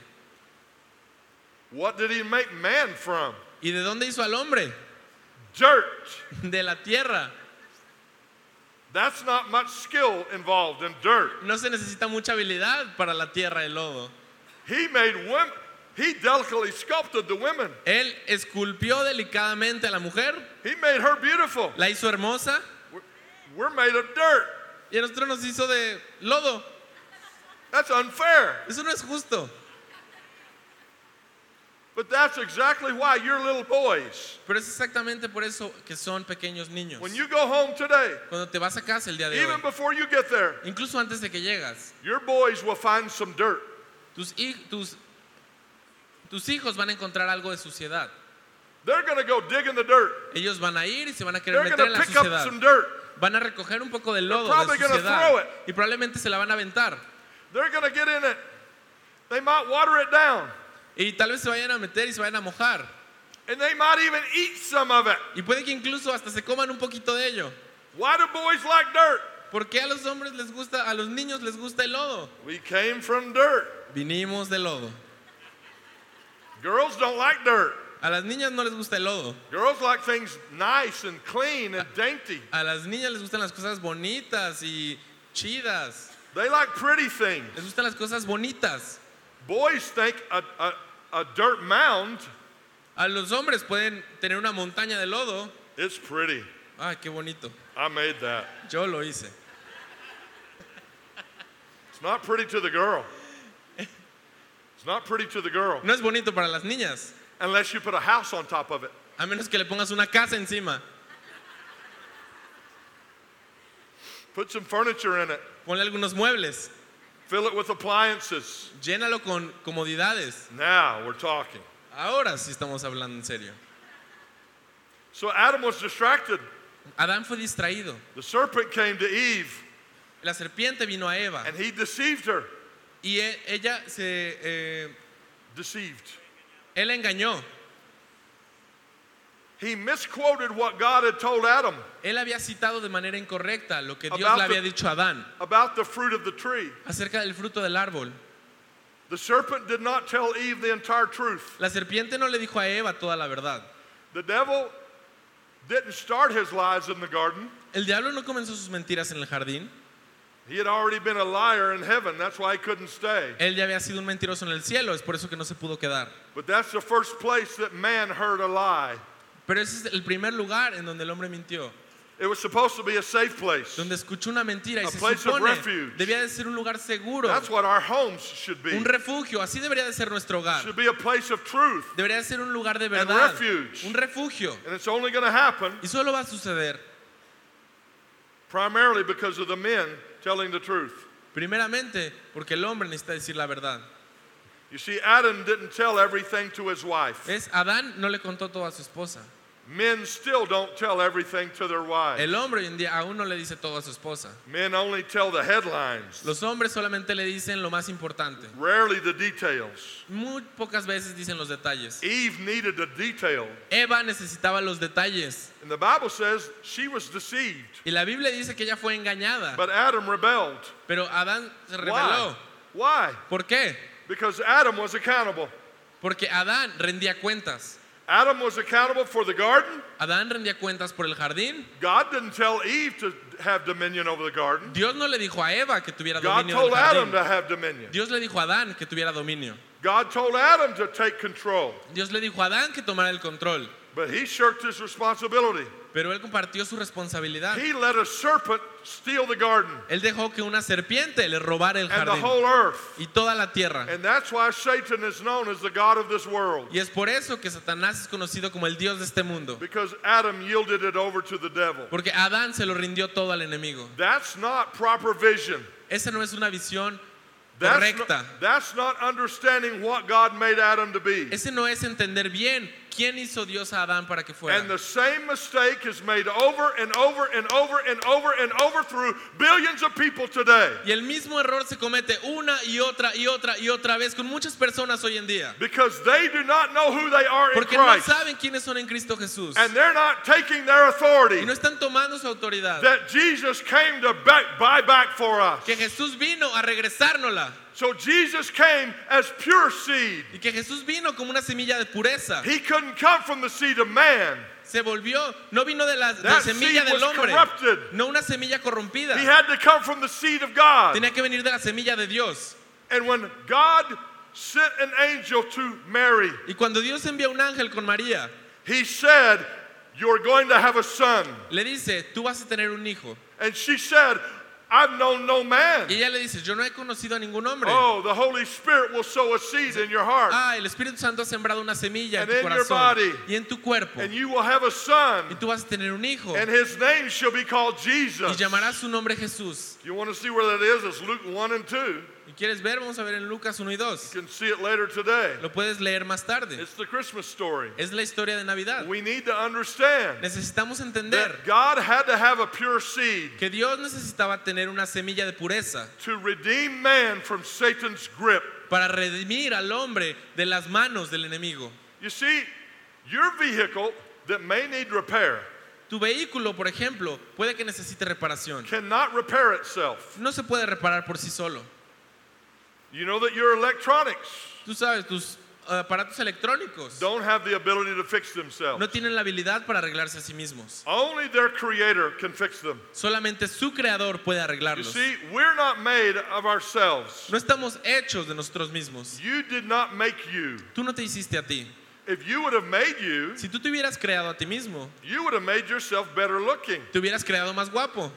What did he make man from? ¿Y de dónde hizo al hombre? Dirt. De la tierra. That's not much skill involved in dirt. No se necesita mucha habilidad para la tierra el lodo. He made women, he delicately sculpted the women. Él esculpió delicadamente a la mujer, He made her beautiful. la hizo hermosa, We're- We're made of dirt. y a nosotros nos hizo de lodo. That's unfair. Eso no es justo. But that's exactly why you're little boys. Pero es exactamente por eso que son pequeños niños. When you go home today, Cuando te vas a casa el día de even hoy, before you get there, incluso antes de que llegas, your boys will find some dirt. tus, hij- tus, tus hijos van a encontrar algo de suciedad. They're going to go dig in the dirt. Ellos van a ir y se van a querer They're meter en going la to pick up suciedad. some dirt. Van a recoger un poco de lodo, They're probably de gonna suciedad, throw it. y probablemente se la van a aventar. They're going to get in it. They might water it down. Y tal vez se vayan a meter y se vayan a mojar. And they might even eat some of it. Y puede que incluso hasta se coman un poquito de ello. Why do boys like dirt? ¿Por qué a los hombres les gusta, a los niños les gusta el lodo? We came from dirt. Vinimos de lodo. Girls don't like dirt. A las niñas no les gusta el lodo. Girls like things nice and clean and dainty. A las niñas les gustan las cosas bonitas y chidas. They like pretty things. Les gustan las cosas bonitas. Boys think a, a, a dirt mound A los hombres pueden tener una montaña de lodo. is pretty. Ay, qué bonito. I made that. Yo lo hice. It's not pretty to the girl. It's not pretty to the girl No es bonito para las niñas, unless you put a house on top of it. a menos que le pongas una casa encima. Put some furniture in it. Ponle algunos muebles. Fill it with appliances. Llénalo con comodidades. Now we're talking. Ahora sí estamos hablando en serio. So Adam was distracted. Adán fue distraído. The serpent came to Eve La serpiente vino a Eva and he deceived her. y e- ella se, eh, Deceived. él la engañó. he misquoted what God had told Adam Él había citado de manera incorrecta lo que Dios About le the- había dicho a Adán about the fruit of the tree. acerca del fruto del árbol. The serpent did not tell Eve the entire truth. La serpiente no le dijo a Eva toda la verdad. The devil didn't start his lies in the garden. El diablo no comenzó sus mentiras en el jardín. He had already been a liar in heaven. That's why he couldn't stay. Él ya había sido un mentiroso en el cielo, es por eso que no se pudo quedar. But that's the first place that man heard a lie. Pero ese es el primer lugar en donde el hombre mintió, It was supposed to be a safe place. donde escuchó una mentira y A se place of supone refuge. debía de ser un lugar seguro, That's what our homes should be. un refugio. Así debería de ser nuestro hogar. Should be a place of truth. Debería de ser un lugar de And verdad, refuge. un refugio. And it's only going to happen Y solo va a suceder primarily because of the men telling the truth. primeramente porque el hombre necesita decir la verdad. You see, Adam didn't tell everything to his wife. Es Adán no le contó todo a su esposa. Men still don't tell everything to their wives. El hombre hoy en día aún no le dice todo a su esposa. Men only tell the headlines, Los hombres solamente le dicen lo más importante. rarely the details. Muy pocas veces dicen los detalles. Eve needed the detail. Eva necesitaba los detalles. And the Bible says she was deceived, Y la Biblia dice que ella fue engañada. but Adam rebelled. Pero Adán se Why? rebeló. Why? ¿Por qué? Because Adam was accountable. Porque Adán rendía cuentas. Adam was accountable for the garden. Adán rendía cuentas por el jardín. God didn't tell Eve to have dominion over the garden. Dios no le dijo a Eva que tuviera God dominio told del Adam jardín. to have dominion. Dios le dijo a Adán que tuviera dominio. God told Adam to take control. Dios le dijo a Adán que tomara el control. But he shirked his responsibility. Pero él compartió su responsabilidad. He let a serpent steal the garden Él dejó que una serpiente le robara el and the jardín whole earth. y toda la tierra. And that's why Satan is known as the God of this world. Y es por eso que Satanás es conocido como el Dios de este mundo. Because Adam yielded it over to the devil. Porque Adán se lo rindió todo al enemigo. That's not proper vision. Esa no es una visión That's correcta. not, that's not understanding what God made Adam to be. Ese no es entender bien quién hizo Dios a Adán para que fuera. And the same mistake is made over and over and over and over and over through billions of people today. Y el mismo error se comete una y otra y otra y otra vez con muchas personas hoy en día. Because they do not know who they are in Porque no Christ. saben quiénes son en Cristo Jesús. And they're not taking their authority Y no están tomando su autoridad. that Jesus came to back, buy back for us. Que Jesús vino a regresárnosla. So Jesus came as pure seed. Y que Jesús vino como una semilla de pureza. He couldn't come from the seed of man. Se volvió, no vino de la de That semilla seed del was hombre, corrupted. no una semilla corrompida. He had to come from the seed of God. Tenía que venir de la semilla de Dios. And when God sent an angel to Mary, Y cuando Dios envía un ángel con María, he said, "You're going to have a son." le dice, tú vas a tener un hijo. And she said, "I've known no man." Y ella le dice, yo no he conocido a ningún hombre. Oh, the Holy Spirit will sow a seed in your heart, Ah, el Espíritu Santo ha sembrado una semilla And en tu in your corazón body. y en tu cuerpo. and you will have a son, Y tú vas a tener un hijo and his name shall be called y Jesus. llamarás su nombre Jesús. You want to see where that is? It's Luke one and two. ¿Y quieres ver? Vamos a ver en Lucas uno y dos. You can see it later today. Lo puedes leer más tarde. It's the Christmas story. Es la historia de Navidad. We need to understand Necesitamos entender that God had to have a pure seed que Dios necesitaba tener una semilla de pureza to redeem man from Satan's grip. para redimir al hombre de las manos del enemigo. You see, your vehicle that may need repair Tu vehículo, por ejemplo, puede que necesite reparación. cannot repair itself. No se puede reparar por sí solo. You know that your electronics Tú sabes, tus uh, aparatos electrónicos don't have the ability to fix themselves. no tienen la habilidad para arreglarse a sí mismos. Only their creator can fix them. Solamente su creador puede You arreglarlos. see, we're not made of ourselves. No estamos hechos de nosotros mismos. You did not make you. Tú no te hiciste a ti. If you would have made you, Si tú te hubieras creado a ti mismo, you would have made yourself better looking. te hubieras creado más guapo.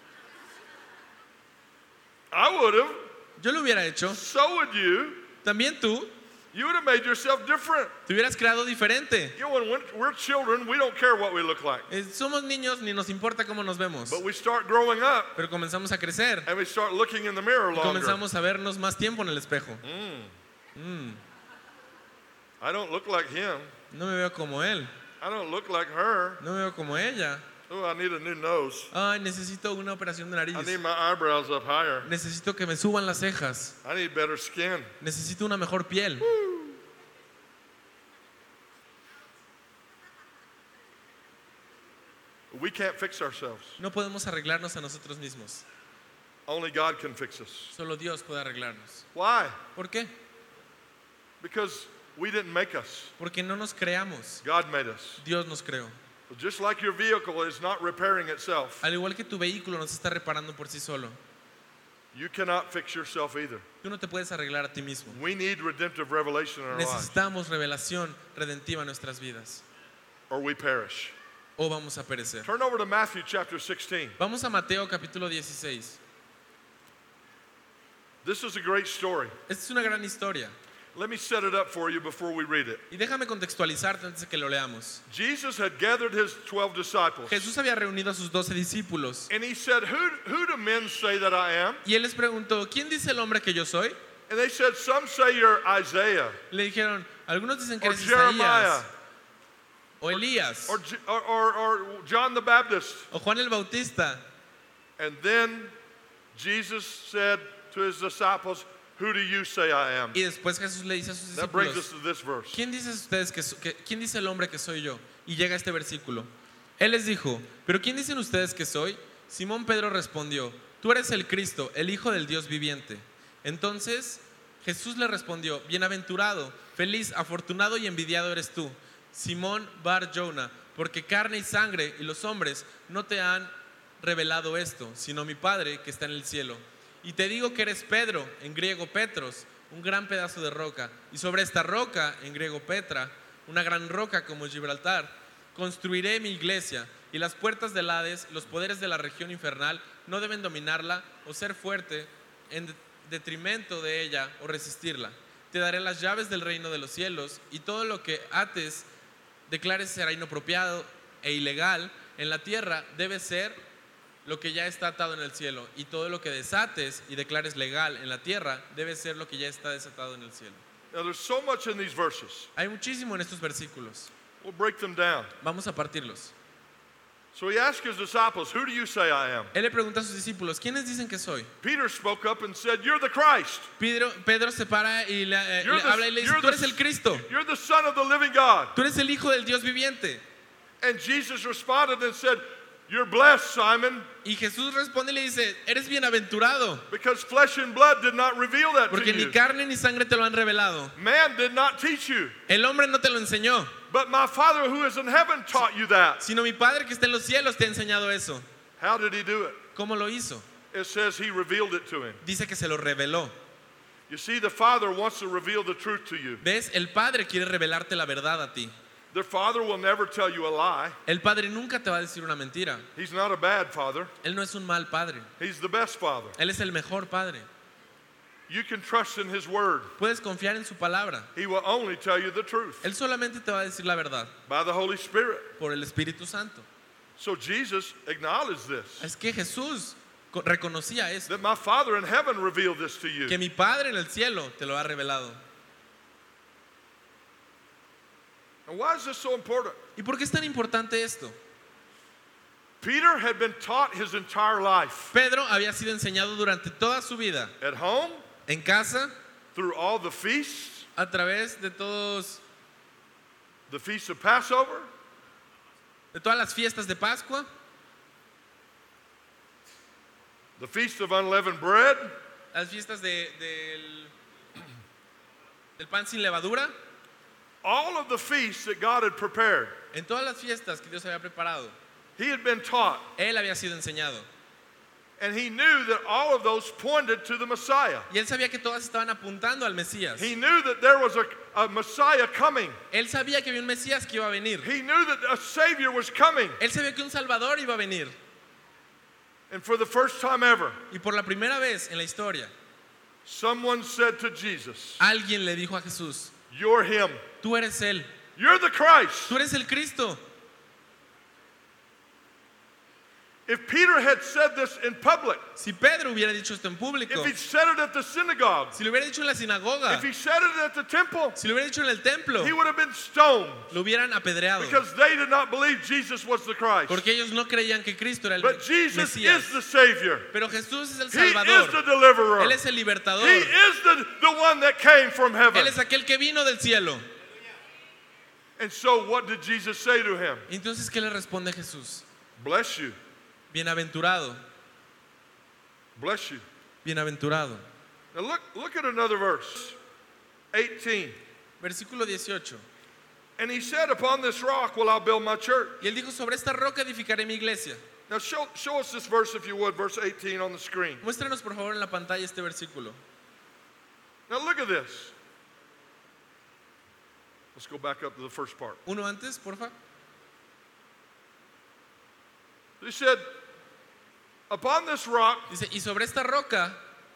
I would have. Yo lo hubiera hecho. So would you. También tú You would have made yourself different. te hubieras creado diferente. You know, when we're- we're children, we don't care what we look like. Eh, Somos niños, ni nos importa cómo nos vemos. But we start growing up Pero comenzamos a crecer. and we start looking in the mirror Y longer. comenzamos a vernos más tiempo en el espejo. I don't look like him. No me veo como él. I don't look like her. No me veo como ella. Oh, I need a new nose. Ay, necesito una operación de I need nariz. my eyebrows up higher. Necesito que me suban las cejas. I need better skin. Necesito una mejor piel. can't fix ourselves. No podemos arreglarnos a nosotros mismos. Only God can fix us. Solo Dios puede arreglarnos. Why? ¿Por qué? Because we didn't make us. Porque no nos creamos. God made us. Dios nos creó. But just like your vehicle is not repairing itself, Al igual que tu vehículo no se está reparando por sí solo, you cannot fix yourself either. tú no te puedes arreglar a ti mismo. We need redemptive revelation in our lives, Necesitamos revelación redentiva en nuestras vidas or we perish. o vamos a perecer. Turn over to Matthew chapter sixteen. Vamos a Mateo capítulo dieciséis. This is a great story. Esta es una gran historia. Let me set it up for you before we read it. Y déjame contextualizarte antes de que lo leamos. Jesus had gathered his twelve disciples, Jesús había reunido a sus doce discípulos and he said, who, who do men say that I am? y él les preguntó, ¿quién dice el hombre que yo soy? And they said, some say you're Isaiah, Le dijeron, algunos dicen que or eres Jeremiah, Isaías o Elías or, J- or, or, or John the Baptist. o Juan el Bautista. And then Jesus said to his disciples, who do you say I am? Y después Jesús le dice a sus That brings discípulos, us to this verse. ¿quién dice ustedes que, so- que- quién dice el hombre que soy yo? Y llega este versículo. Él les dijo, ¿pero quién dicen ustedes que soy? Simón Pedro respondió, tú eres el Cristo, el Hijo del Dios viviente. Entonces Jesús le respondió, bienaventurado, feliz, afortunado y envidiado eres tú, Simón Bar Jona, porque carne y sangre y los hombres no te han revelado esto, sino mi Padre que está en el cielo. Y te digo que eres Pedro, en griego Petros, un gran pedazo de roca, y sobre esta roca, en griego Petra, una gran roca como Gibraltar, construiré mi iglesia, y las puertas del Hades, los poderes de la región infernal, no deben dominarla o ser fuerte en detrimento de ella o resistirla. Te daré las llaves del reino de los cielos, y todo lo que ates, declares será inapropiado e ilegal en la tierra, debe ser lo que ya está atado en el cielo, y todo lo que desates y declares legal en la tierra debe ser lo que ya está desatado en el cielo. Now there's so much in these verses. Hay muchísimo en estos versículos. We'll break them down. Vamos a partirlos. So he asked his disciples, who do you say I am? Él le pregunta a sus discípulos, ¿quiénes dicen que soy? Peter spoke up and said, you're the Christ. Pedro, Pedro se para y le, eh, You're le the- habla y le dice, you're tú the- eres el Cristo, You're the Son of the living God. tú eres el Hijo del Dios viviente. And Jesus responded and said, you're blessed, Simon, Y Jesús responde y le dice, eres bienaventurado, because flesh and blood did not reveal that to porque ni you. carne ni sangre te lo han revelado. Man did not teach you, El hombre no te lo enseñó, but my Father who is in heaven taught you that. sino mi Padre que está en los cielos te ha enseñado eso. How did he do it? ¿Cómo lo hizo? It says he revealed it to him. Dice que se lo reveló. You see, the Father wants to reveal the truth to you. ¿Ves? El Padre quiere revelarte la verdad a ti. The Father will never tell you a lie. El Padre nunca te va a decir una mentira. He's not a bad Father. Él no es un mal Padre. He's the best Father. Él es el mejor Padre. You can trust in his word. Puedes confiar en su palabra. He will only tell you the truth Él solamente te va a decir la verdad by the Holy Spirit. por el Espíritu Santo. So Jesus acknowledged this, Es que Jesús co- reconocía esto, that my Father in heaven revealed this to you. que mi Padre en el cielo te lo ha revelado. And why is this so important? ¿Y por qué es tan importante esto? Peter had been taught his entire life Pedro había sido enseñado durante toda su vida, at home, en casa, through all the feasts, a través de todos, the feast of Passover, de todas las fiestas de Pascua, the feast of unleavened bread, las fiestas de- del, del pan sin levadura, all of the feasts that God had prepared. en todas las fiestas que Dios había preparado. He had been taught, Él había sido enseñado. and he knew that all of those pointed to the Messiah. Y él sabía que todas estaban apuntando al Mesías. He knew that there was a, a Messiah coming. Él sabía que había un Mesías que iba a venir. He knew that a Savior was coming. Él sabía que un Salvador iba a venir. And for the first time ever, Y por la primera vez en la historia, someone said to Jesus, alguien le dijo a Jesús, you're him. tú eres Él, You're the Christ. tú eres el Cristo. If Peter had said this in public, Si Pedro hubiera dicho esto en público, if he said it at the synagogue, si lo hubiera dicho en la sinagoga, if he said it at the temple, si lo hubiera dicho en el templo, he would have been stoned lo hubieran apedreado. because they did not believe Jesus was the Christ. Porque ellos no creían que Cristo era el But Jesus Mesías. is the Savior. Pero Jesús es el He is the Salvador. deliverer. Él es el libertador. He is the, the one that came from heaven. Él es aquel que vino del cielo. And so what did Jesus say to him? Entonces, ¿qué le responde Jesús? Bless you. Bienaventurado, Bless you. bienaventurado. Now look, look at another verse. eighteen. Versículo dieciocho. And he said, upon this rock will I build my church. Y él dijo, sobre esta roca edificaré mi iglesia. Now show, show us this verse if you would, verse eighteen on the screen. Muéstranos por favor en la pantalla este versículo. Now look at this. Let's go back up to the first part. Uno antes, porfa. He said, upon this rock, Dice, y sobre esta roca,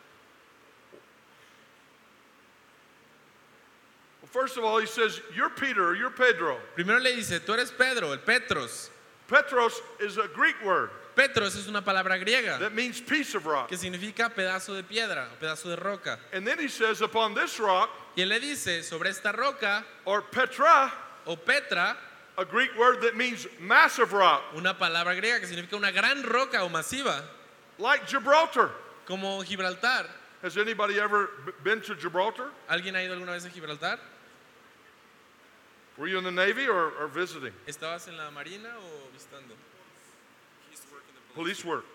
well, first of all, he says, you're Peter or you're Pedro. primero le dice, tú eres Pedro, el Petros. Petros is a Greek word Petros es una palabra griega that means piece of rock. que significa pedazo de piedra, pedazo de roca. And then he says, upon this rock, Y él le dice, sobre esta roca, or Petra, o Petra, a Greek word that means massive rock, una palabra griega que significa una gran roca o masiva, like Gibraltar. como Gibraltar. Has anybody ever b- been to Gibraltar? ¿Alguien ha ido alguna vez a Gibraltar? Were you in the Navy or, or visiting? ¿Estabas en la marina o visitando? Police work.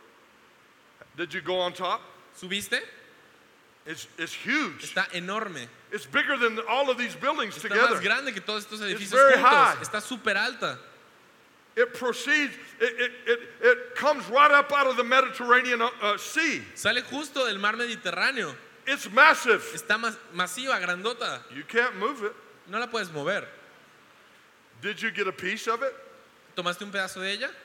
Did you go on top? ¿Subiste? It's, it's huge. Está enorme. It's bigger than all of these buildings Está together. más grande que todos estos edificios very juntos. high. Está súper alta. It proceeds, it, it, it, it comes right up out of the Mediterranean uh, uh, Sea. Sale justo del mar Mediterráneo. It's massive. Está mas- masiva, grandota. You can't move it. No la puedes mover. Did you get a piece of it ¿Tomaste un pedazo de ella?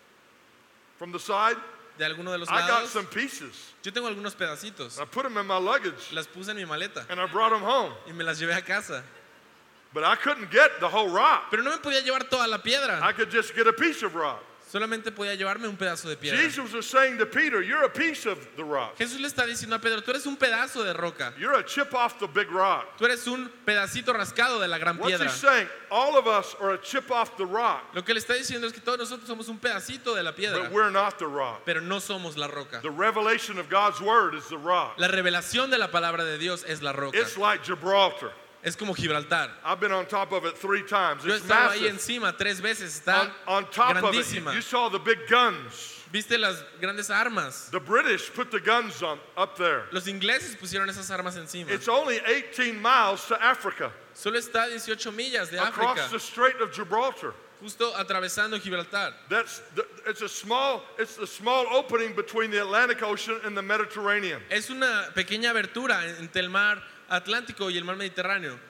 from the side? ¿De alguno de los I got lados? some pieces. Yo tengo algunos pedacitos. I put them in my luggage Las puse en mi maleta and I brought them home. y me las llevé a casa. But I couldn't get the whole rock. Pero no me podía llevar toda la piedra. I could just get a piece of rock. Solamente podía llevarme un pedazo de piedra. Jesus was saying to Peter, you're a piece of the rock. Jesús le está diciendo a Pedro, tú eres un pedazo de roca. You're a chip off the big rock. Tú eres un pedacito rascado de la gran What's he piedra. saying? All of us are a chip off the rock, Lo que le está diciendo es que todos nosotros somos un pedacito de la piedra, but we're not the rock. pero no somos la roca. The revelation of God's word is the rock. La revelación de la palabra de Dios es la roca. It's like Gibraltar. Es como Gibraltar. I've been on top of it three times. Yo he It's estado ahí massive. encima tres veces. Está On, on top of it, you, grandísima. you saw the big guns. ¿Viste las grandes armas? The British put the guns on up there. Los ingleses pusieron esas armas encima. It's only eighteen miles to Africa, Solo está a dieciocho millas de across África, the Strait of Gibraltar. justo atravesando Gibraltar. That's the, it's a small it's the small opening between the Atlantic Ocean and the Mediterranean. Es una pequeña abertura entre el mar Atlántico y el mar Mediterráneo.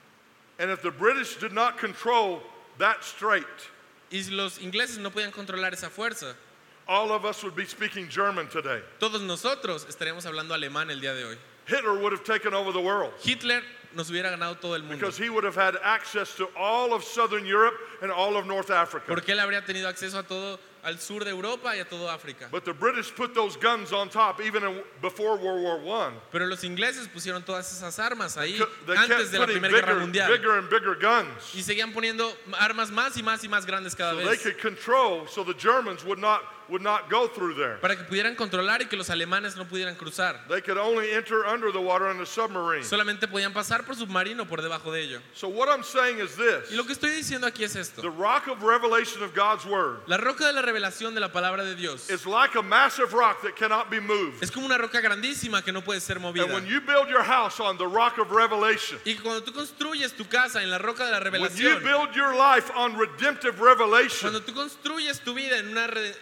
And if the British did not control that strait, Y si los ingleses no podían controlar esa fuerza, all of us would be speaking German today. todos nosotros estaríamos hablando alemán el día de hoy. Hitler would have taken over the world Hitler nos hubiera ganado todo el mundo, because he would have had access to all of Southern Europe and all of North Africa. porque él habría tenido acceso a todo, al sur de Europa y a todo África. But the British put those guns on top even in, before World War One. Pero los ingleses pusieron todas esas armas ahí They antes kept de la putting Primera Guerra bigger, Mundial. bigger and bigger guns Y seguían poniendo armas más y más y más grandes cada so they vez could control so the Germans would not would not go through there. para que pudieran controlar y que los alemanes no pudieran cruzar. They could only enter under the water in a submarine. Solamente podían pasar por submarino por debajo de ello. So what I'm saying is this. Y lo que estoy diciendo aquí es esto. The rock of revelation of God's word La roca de la revelación de la palabra de Dios is like a massive rock that cannot be moved. es como una roca grandísima que no puede ser movida. And when you build your house on the rock of revelation, Y que cuando tú construyes tu casa en la roca de la when you revelación, build your life on redemptive revelation, cuando tú construyes tu vida en una re-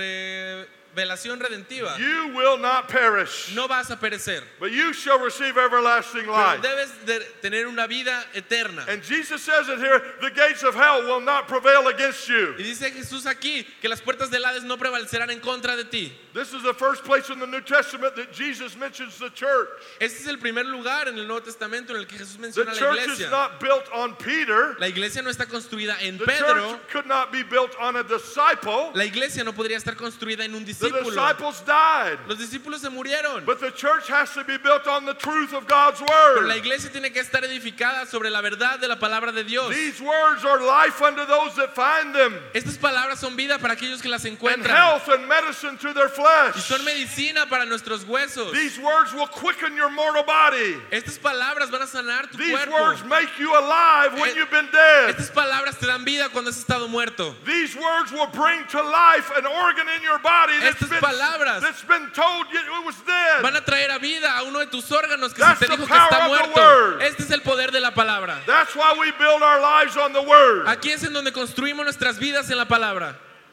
re- revelación redentiva, you will not perish, no vas a perecer, but you shall receive everlasting pero life. debes de tener una vida eterna. And Jesus says it here, the gates of hell will not prevail against you. Y dice Jesús aquí que las puertas del Hades no prevalecerán en contra de ti. This is the first place in the New Testament that Jesus mentions the church. Este es el primer lugar en el Nuevo Testamento en el que Jesús The menciona la church is iglesia. not built on Peter. La iglesia no está construida en The Pedro. church could not be built on a disciple. La iglesia no podría estar construida en un The discípulo. disciples died. Los discípulos se murieron. But the church has to be built on the truth of God's Pero la word. iglesia tiene que estar edificada sobre la verdad de la palabra de Dios. These words are life unto those that find them, Estas palabras son vida para aquellos que las and encuentran. health and medicine to their Y flesh. son medicina para nuestros huesos. These words will quicken your mortal body. Estas palabras van a sanar tu These cuerpo. words make you alive when Eh, you've been dead. Estas palabras te dan vida cuando has estado muerto. These words will bring to life an organ in your body that's Estas been, palabras that's been told you it was dead. Van a traer a vida a uno de tus órganos que That's se te the dijo que power está of the muerto. word. Este es el poder de la palabra. That's why we build our lives on the word. Aquí es en donde construimos nuestras vidas en la palabra.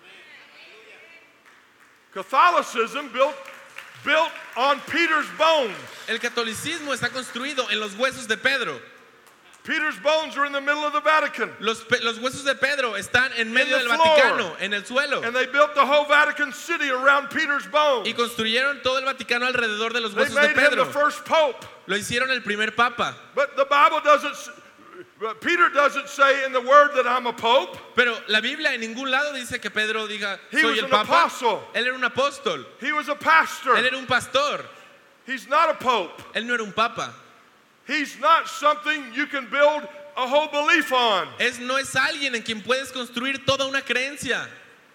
Catholicism built built on Peter's bones. El catolicismo está construido en los huesos de Pedro. Peter's bones are in the middle of the Vatican. Los, pe- los huesos de Pedro están en medio the del floor. Vaticano, en el suelo. And they built the whole Vatican City around Peter's bones. Y construyeron todo el Vaticano alrededor de los They huesos de made him Pedro. the first pope. Lo hicieron el primer papa. But the Bible doesn't s- but Peter doesn't say in the word that I'm a pope. Pero la Biblia en ningún lado dice que Pedro diga, He soy was el an papa. apostle. Él era un apóstol. He was a pastor. Él era un pastor. He's not a pope. Él no era un papa. He's not something you can build a whole belief on. Es, no es alguien en quien puedes construir toda una creencia.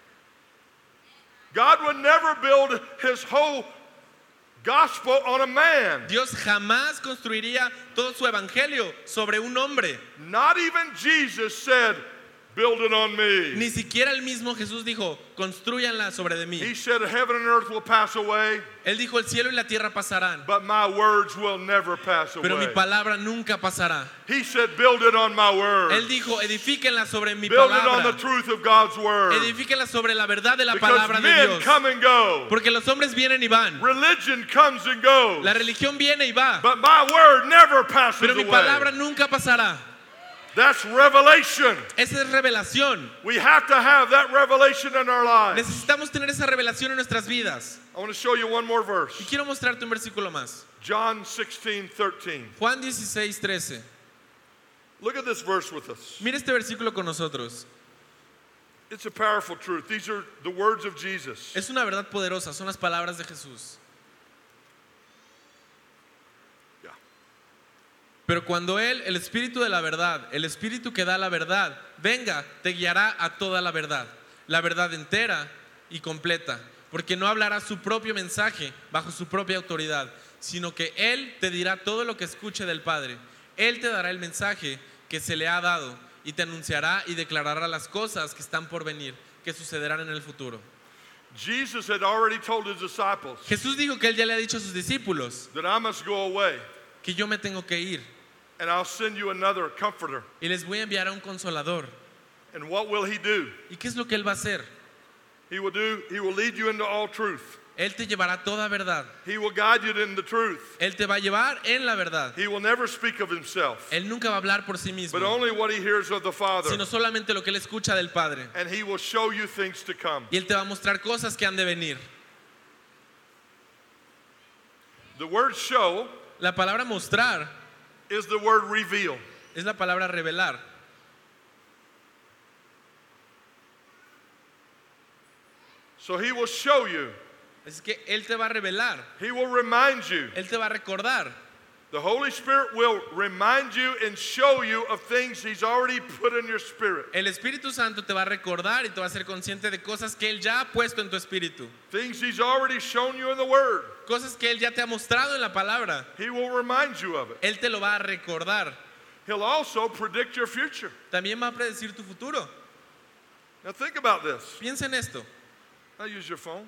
God would never build his whole gospel on a man. Dios jamás construiría todo su evangelio sobre un hombre. Not even Jesus said, build it on me. Ni siquiera el mismo Jesús dijo, construyanla sobre de mí. He said, heaven and earth will pass away, Él dijo, el cielo y la tierra pasarán, but my words will never pass pero mi away. palabra nunca pasará. He said, build it on my word. Él dijo, edifíquenla sobre mi Build it on the palabra. truth of God's word. Edifíquenla sobre la verdad de la Because palabra de men Dios. come and go. Porque los hombres vienen y van. Religion comes and goes. La religión viene y va. But my word never passes Pero mi away. palabra nunca pasará. That's revelation. Esa es revelación. We have to have that revelation in our lives. Necesitamos tener esa revelación en nuestras vidas. I want to show you one more Y verse. quiero mostrarte un versículo más. John sixteen thirteen. Juan dieciséis trece. Look at this verse with us. Mira este versículo con nosotros. It's a powerful truth. These are the words of Jesus. Es una verdad poderosa, son las palabras de Jesús. Yeah. Pero cuando Él, el Espíritu de la verdad, el Espíritu que da la verdad, venga, te guiará a toda la verdad, la verdad entera y completa, porque no hablará su propio mensaje bajo su propia autoridad, sino que Él te dirá todo lo que escuche del Padre. Él te dará el mensaje que se le ha dado y te anunciará y declarará las cosas que están por venir, que sucederán en el futuro. Jesus had already told his disciples Jesús dijo que Él ya le ha dicho a sus discípulos that I must go away que yo me tengo que ir and I'll send you another comforter. y les voy a enviar a un consolador. And what will he do? ¿Y qué es lo que Él va a hacer? He will do he will lead you into all truth. Él te llevará a toda verdad. He will guide you in the truth. Él te va a llevar en la verdad. He will never speak of himself, Él nunca va a hablar por sí mismo, but only what he hears of the Father. sino solamente lo que Él escucha del Padre. And he will show you things to come. Y Él te va a mostrar cosas que han de venir. The word show La palabra mostrar is the word reveal. es la palabra revelar. So he will show you. Es que Él te va a revelar. He will remind you. Él te va a recordar. The Holy Spirit will remind you and show you of things he's already put in your spirit. El Espíritu Santo te va a recordar y te va a hacer consciente de cosas que Él ya ha puesto en tu espíritu. Things he's already shown you in the word. Cosas que Él ya te ha mostrado en la palabra. He will remind you of it. Él te lo va a recordar. He'll also predict your future. También va a predecir tu futuro. Now think about this. Piensa en esto. I'll use your phone.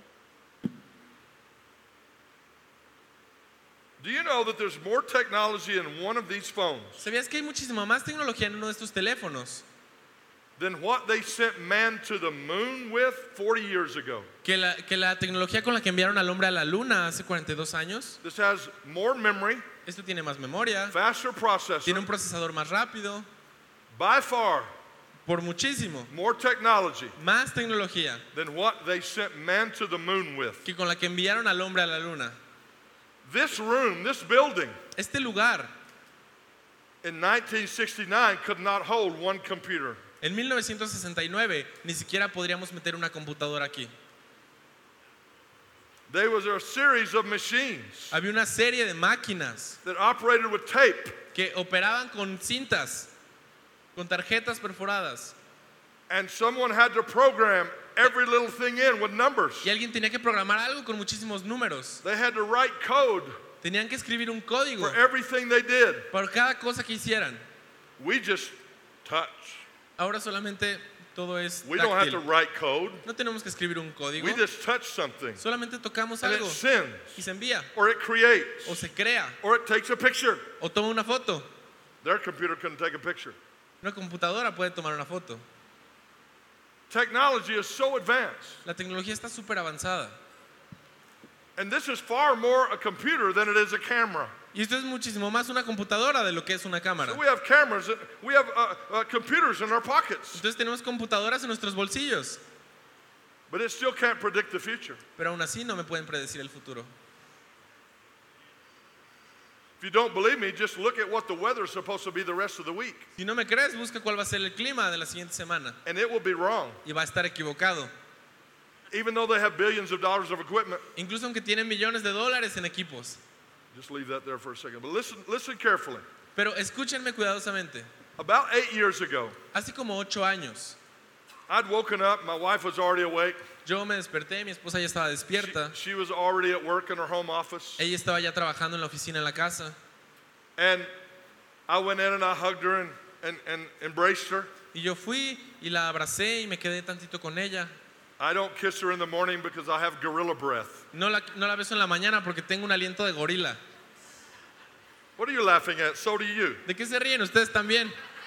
Do you know that there's more technology in one of these phones ¿Sabías que hay muchísima más tecnología en uno de estos teléfonos than what they sent man to the moon with forty years ago? que la, que la tecnología con la que enviaron al hombre a la luna hace cuarenta y dos años? This has more memory, Esto tiene más memoria, faster tiene processor, un procesador más rápido, by far por muchísimo, more technology más tecnología than what they sent man to the moon with. que con la que enviaron al hombre a la luna. This room, this building, Este lugar in nineteen sixty-nine could not hold one computer. en mil novecientos sesenta y nueve ni siquiera podríamos meter una computadora aquí. There was a series of machines Había una serie de máquinas that operated with tape. que operaban con cintas, con tarjetas perforadas. And someone had to program every little thing in with numbers. Y alguien tenía que programar algo con muchísimos números. They had to write code Tenían que escribir un código for everything they did. por cada cosa que hicieran. We just touch. Ahora solamente todo es We don't have to táctil. write code. No tenemos que escribir un código. We just touch something. Solamente tocamos And it algo sends, y se envía. or it creates, O se crea. or it takes a picture. O toma una foto. Their computer couldn't take a picture. Una computadora puede tomar una foto. Technology is so advanced. La tecnología está súper avanzada. And this is far more a computer than it is a camera. Y esto es muchísimo más una computadora de lo que es una cámara. So we have cameras, we have uh, uh, computers in our pockets, Entonces tenemos computadoras en nuestros bolsillos. but it still can't predict the future. Pero aún así no me pueden predecir el futuro. If you don't believe me, just look at what the weather is supposed to be the rest of the week, Si no me crees, busca cuál va a ser el clima de la siguiente semana. and it will be wrong. Y va a estar equivocado. Even though they have billions of dollars of equipment. Incluso aunque tienen millones de dólares en equipos. Just leave that there for a second. But listen, listen carefully. Pero escúchenme cuidadosamente. About eight years ago, Hace como ocho años, I'd woken up, my wife was already awake. yo me desperté, mi esposa ya estaba She, despierta. she was already at work in her home office. Ella estaba ya trabajando en la oficina en la casa. And I went in and I hugged her and, and, and embraced her. Y yo fui y la abracé y me quedé tantito con ella. I don't kiss her in the morning because I have gorilla breath. No la, no la beso en la mañana porque tengo un aliento de gorila. What are you laughing at? So do you. ¿De qué se ríen ustedes también?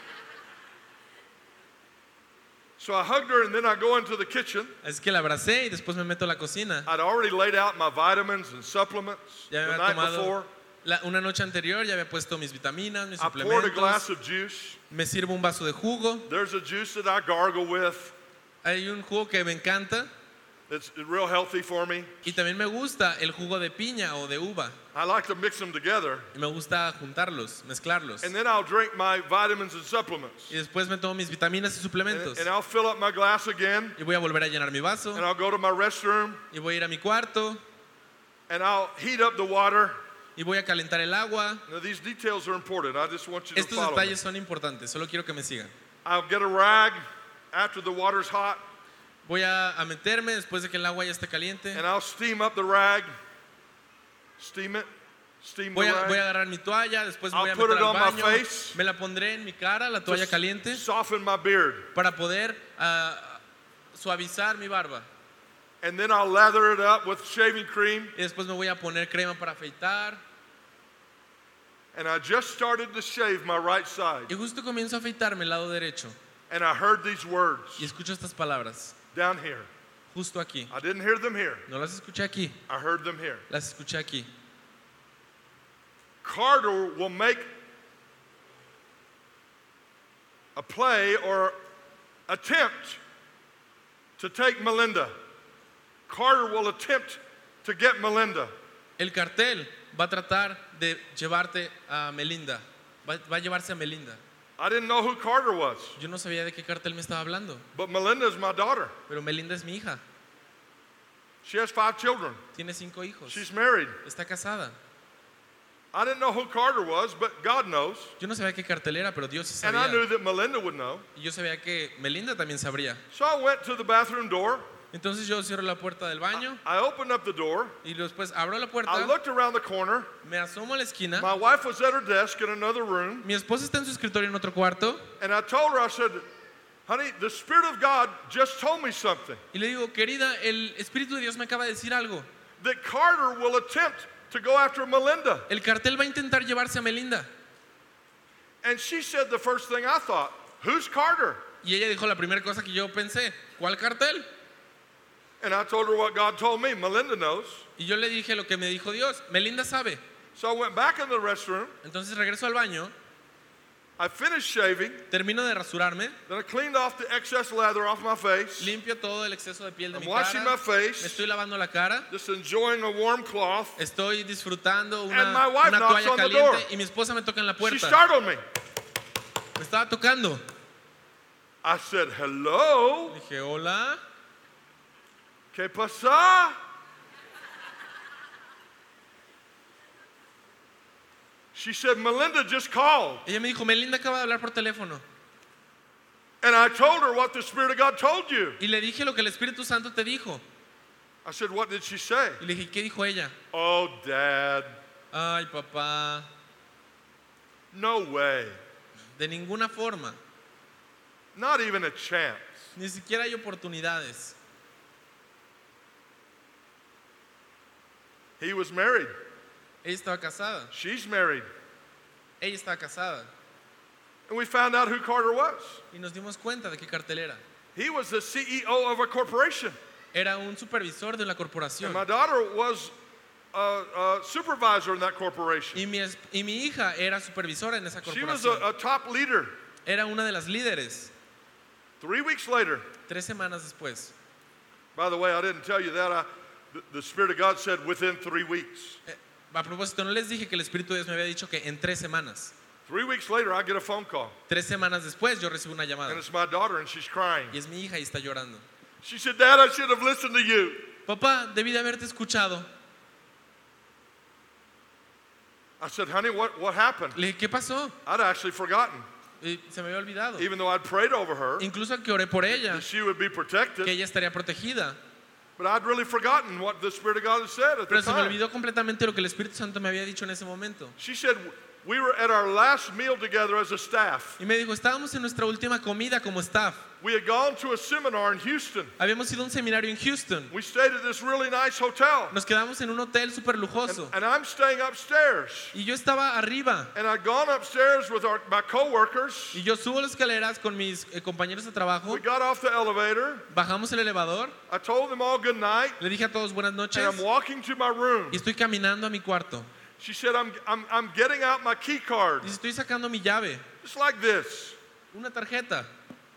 So I hugged her and then I go into the kitchen. Así que la abracé y después me meto a la cocina. I'd already laid out my vitamins and supplements Ya me the había night tomado before. la- una noche anterior, ya había puesto mis vitaminas, mis I poured a glass suplementos. of juice. Me sirvo un vaso de jugo. There's a juice that I gargle with. Hay un jugo que me encanta. It's real healthy for me. Y también me gusta el jugo de piña o de uva. I like to mix them together. Y me gusta juntarlos, mezclarlos. And then I'll drink my vitamins and supplements. Y después me tomo mis vitaminas y And, suplementos. and I'll fill up my glass again. Y voy a volver a llenar mi vaso. And I'll go to my restroom. Y voy a ir a mi cuarto. And I'll heat up the water. Y voy a calentar el agua. Now these details are important. I just want you to Estos follow me. detalles son importantes. Solo quiero que me sigan. I'll get a rag after the water's hot. Voy a, a meterme después de que el agua ya esté caliente. And I'll steam up the rag. Steam it. Steam Voy the a, voy a rag. agarrar mi toalla, después me voy a I'll put meter it al on my baño. face. Me la pondré en mi cara, la toalla caliente, Soften my beard. para poder ah, suavizar mi barba. And then I'll lather it up with shaving cream. Y después me voy a poner crema para afeitar. And I just started to shave my right side. Y justo comienzo a afeitarme el lado derecho. And I heard these words Y escucho estas palabras, down here. justo aquí. I didn't hear them here. No las escuché aquí, I heard them here. las escuché aquí. Carter will make a play or attempt to take Melinda. Carter will attempt to get Melinda. El cartel va a tratar de llevarte a Melinda. Va, va a llevarse a Melinda. I didn't know who Carter was, Yo no sabía de qué cartel me estaba hablando, but Melinda is my daughter. pero Melinda es mi hija. She has five children. Tiene cinco hijos. She's married. Está casada. I didn't know who Carter was, but God knows. Yo no sabía qué cartel era, pero Dios sí And I sabía. knew that Melinda would know. Y yo sabía que Melinda también sabría. So I went to the bathroom door. Entonces yo cierro la puerta del baño I opened up the door. y después abro la puerta, I looked around the corner. me asomo a la esquina. My wife was at her desk in another room. Mi esposa está en su escritorio en otro cuarto And I told her, I said, honey, the Spirit of God just told me something. y le digo, querida, el Espíritu de Dios me acaba de decir algo. That Carter will attempt to go after Melinda. El cartel va a intentar llevarse a Melinda. And she said the first thing I thought, who's Carter? Y ella dijo la primera cosa que yo pensé, ¿cuál cartel? And I told her what God told me. Melinda knows. Y yo le dije lo que me dijo Dios, Melinda sabe. So I went back in the restroom. Entonces regreso al baño, I finished shaving. termino de rasurarme, Then I cleaned off the excess lather off my face. limpio todo el exceso de piel de I'm mi washing cara, my me face. estoy lavando la cara, Just enjoying a warm cloth. estoy disfrutando And una, my wife una knocks toalla on the caliente door. y mi esposa me toca en la She puerta. startled me. Me estaba tocando. I said, hello. Dije, hola. ¿Qué pasa? She said, Melinda just called. Ella me dijo, Melinda acaba de hablar por teléfono. And I told her what the Spirit of God told you. Y le dije lo que el Espíritu Santo te dijo. I said, what did she say? Y le dije, ¿qué dijo ella? Oh, Dad, Ay, papá, no way. de ninguna forma. Not even a chance. Ni siquiera hay oportunidades. He was married. Ella estaba casada. She's married. Ella estaba casada. And we found out who Carter was. Y nos dimos cuenta de qué cartel era. He was the C E O of a corporation. Era un supervisor de una corporación. And my daughter was a, a supervisor in that corporation. Y mi, es- y mi hija era supervisora en esa She was corporación. a, a top leader. Era una de las líderes. Three weeks later, Tres semanas después. by the way, I didn't tell you that. I, the, the Spirit of God said within three weeks. Eh, a propósito, no les dije que el Espíritu de Dios me había dicho que en tres semanas. Three weeks later, I get a phone call. Tres semanas después yo recibo una And llamada. it's my daughter, and she's crying. Y es mi hija y está llorando. She said, Dad, I should have listened to you. Papá, debí de haberte escuchado. I said, honey, what, what happened? Le dije, ¿qué pasó? I'd actually forgotten. Y se me había olvidado. Even though I'd prayed over her, Incluso que oré por ella, that she would be protected, que ella estaría protegida. but I'd really forgotten what the Spirit of God had said at the Pero se me time. olvidó completamente lo que el Espíritu Santo me había dicho en ese momento. She said, we were at our last meal together as a staff. Y me dijo, estábamos en nuestra última comida como staff. We had gone to a seminar in Houston. Habíamos ido a un seminario en Houston. We stayed at this really nice hotel. Nos quedamos en un hotel súper And, lujoso. and I'm staying upstairs. Y yo estaba arriba. And I'd gone upstairs with our, my coworkers. Y yo subo las escaleras con mis eh, compañeros de trabajo. We got off the elevator. Bajamos el elevador. I told them all good night. Le dije a todos buenas noches. And I'm walking to my room. Y estoy caminando a mi cuarto. She said, I'm, I'm, I'm getting out my key card. Y estoy sacando mi llave. Just like this. Una tarjeta.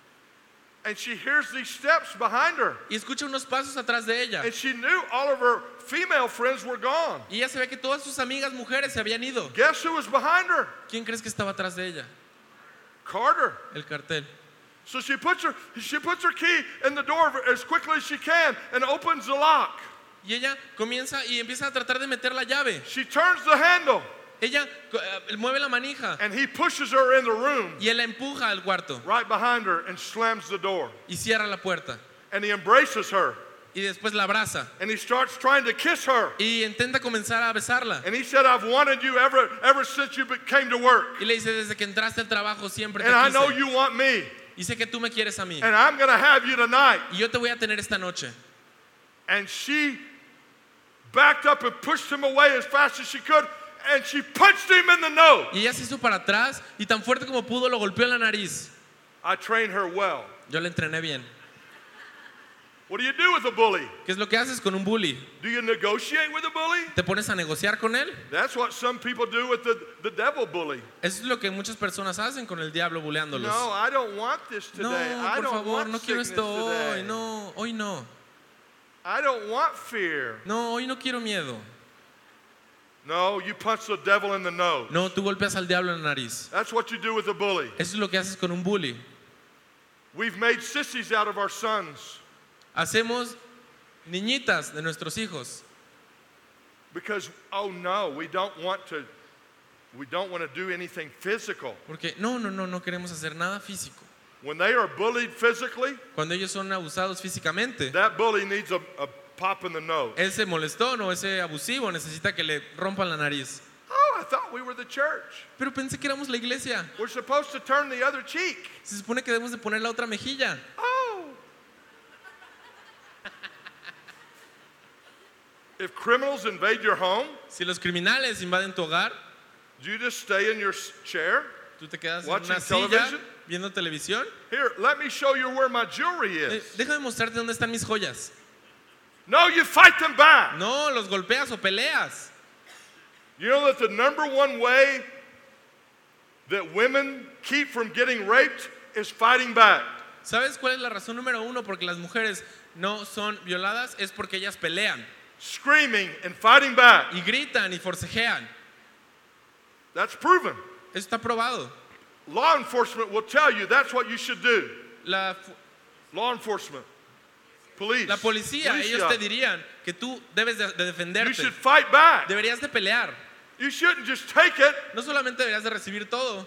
And she hears these steps behind her. Y escucha unos pasos atrás de ella. And she knew all of her female friends were gone. Y ella se ve que todas sus amigas mujeres se habían ido. Guess who was behind her? ¿Quién crees que estaba atrás de ella? Carter. El cartel. So she puts her she puts her key in the door as quickly as she can and opens the lock. Y ella comienza y empieza a tratar de meter la llave. She turns the handle Ella eh, mueve la manija and he pushes her in the room y él la empuja al cuarto right behind her and slams the door. y cierra la puerta. And he embraces her Y después la abraza and he starts trying to kiss her. y intenta comenzar a besarla. And he said, I've wanted you ever ever since you be- came to work. Y le dice, desde que entraste al trabajo siempre te And I know quise. you want me. Y sé que tú me quieres a mí. And I'm going to have you tonight. Y yo te voy a tener esta noche. And she backed up and pushed him away as fast as she could. And she punched him in the nose. Y ella se hizo para atrás y tan fuerte como pudo lo golpeó en la nariz. I trained her well. Yo la entrené bien. What do you do with a bully? ¿Qué es lo que haces con un bully? Do you negotiate with a bully? ¿Te pones a negociar con él? That's what some people do with the, the devil bully. Eso es lo que muchas personas hacen con el diablo buleándolos. No, I don't want this No, today. I por don't favor, want no quiero sickness esto hoy. today. No, hoy no. I don't want fear. No, hoy no quiero miedo. No, you punch the devil in the nose. No, tú golpeas al diablo en la nariz. That's what you do with a bully. Eso es lo que haces con un bully. We've made sissies out of our sons Hacemos niñitas de nuestros hijos. because, oh no, we don't want to, we don't want to do anything physical. Porque no, no, no, no queremos hacer nada físico. When they are bullied physically, Cuando ellos son abusados físicamente, that bully needs a, a pop in the nose. ese molestón o ese abusivo necesita que le rompan la nariz. Oh, I thought we were the church. Pero pensé que éramos la iglesia. We're supposed to turn the other cheek. Se supone que debemos de poner la otra mejilla. Oh. If criminals invade your home, Si los criminales invaden tu hogar, do you just stay in your s- chair? tú te quedas en Watching una silla television? viendo televisión. Here, let me show you where my jewelry Eh, is. déjame mostrarte dónde están mis joyas. No, you fight them back. No, los golpeas o peleas. You know that the number one way that women keep from getting raped is fighting back. ¿Sabes cuál es la razón número uno porque las mujeres no son violadas? Es porque ellas pelean Screaming and fighting back. y gritan y forcejean. That's proven. Eso está probado. Law enforcement will tell you that's what you should do. La, fu- Law enforcement. Police. la policía, Policia. ellos te dirían que tú debes de, de You defenderte. should fight back. Deberías de pelear. You shouldn't just take it. No solamente deberías de recibir todo.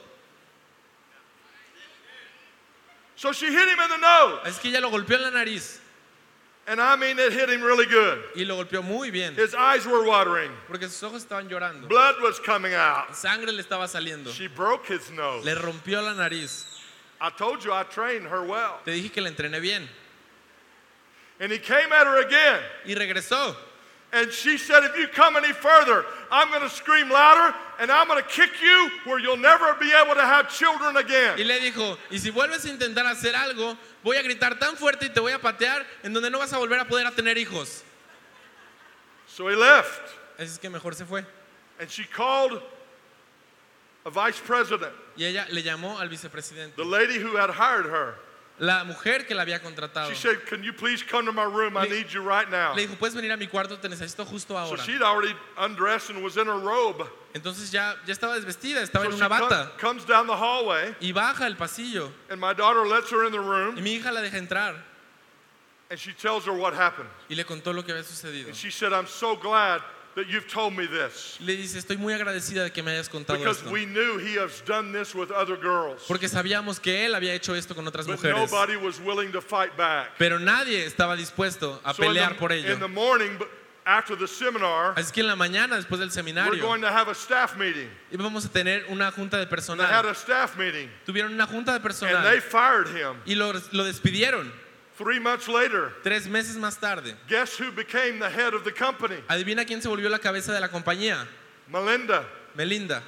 So she hit him in the nose. Es que ella lo golpeó en la nariz. And I mean, it hit him really good. Y lo golpeó muy bien. His eyes were watering. Porque sus ojos estaban llorando. Blood was coming out. Sangre le estaba saliendo. She broke his nose. Le rompió la nariz. I told you I trained her well. Te dije que la entrené bien. And he came at her again. Y regresó. And she said, if you come any further, I'm going to scream louder and I'm going to kick you where you'll never be able to have children again. Y le dijo, y si vuelves a intentar hacer algo, voy a gritar tan fuerte y te voy a patear en donde no vas a volver a poder a tener hijos. So he left. Así es que mejor se fue. And she called a vice president, Y ella le llamó al vicepresidente, the lady who had hired her. la mujer que la había contratado. She said, can you please come to my room? I Le- need you right now. Le dijo, puedes venir a mi cuarto, te necesito justo So ahora. she'd already undressed and was in her robe. Entonces ya, ya estaba desvestida, estaba So en she una com- bata. comes down the hallway, Y baja el pasillo. and my daughter lets her in the Y room, mi hija la deja entrar. and she tells her what happened. Y le contó lo que había sucedido. And she said, I'm so glad that you've told me this, Le dice, estoy muy agradecida de que me hayas contado because esto. we knew he has done this with other girls. Porque sabíamos que él había hecho esto con otras But mujeres. nobody was willing to fight back. Pero nadie estaba dispuesto a So in pelear por the, ello. in the morning, b- after the seminar, Así que en la mañana, después del we're seminario, going to have a staff meeting. íbamos a tener una junta de They had personal. a staff meeting, Tuvieron una junta de and they personal fired him. y lo, lo despidieron. Three months later, Tres meses más tarde, guess who became the head of the company? adivina quién se volvió la cabeza de la compañía. Melinda. Melinda.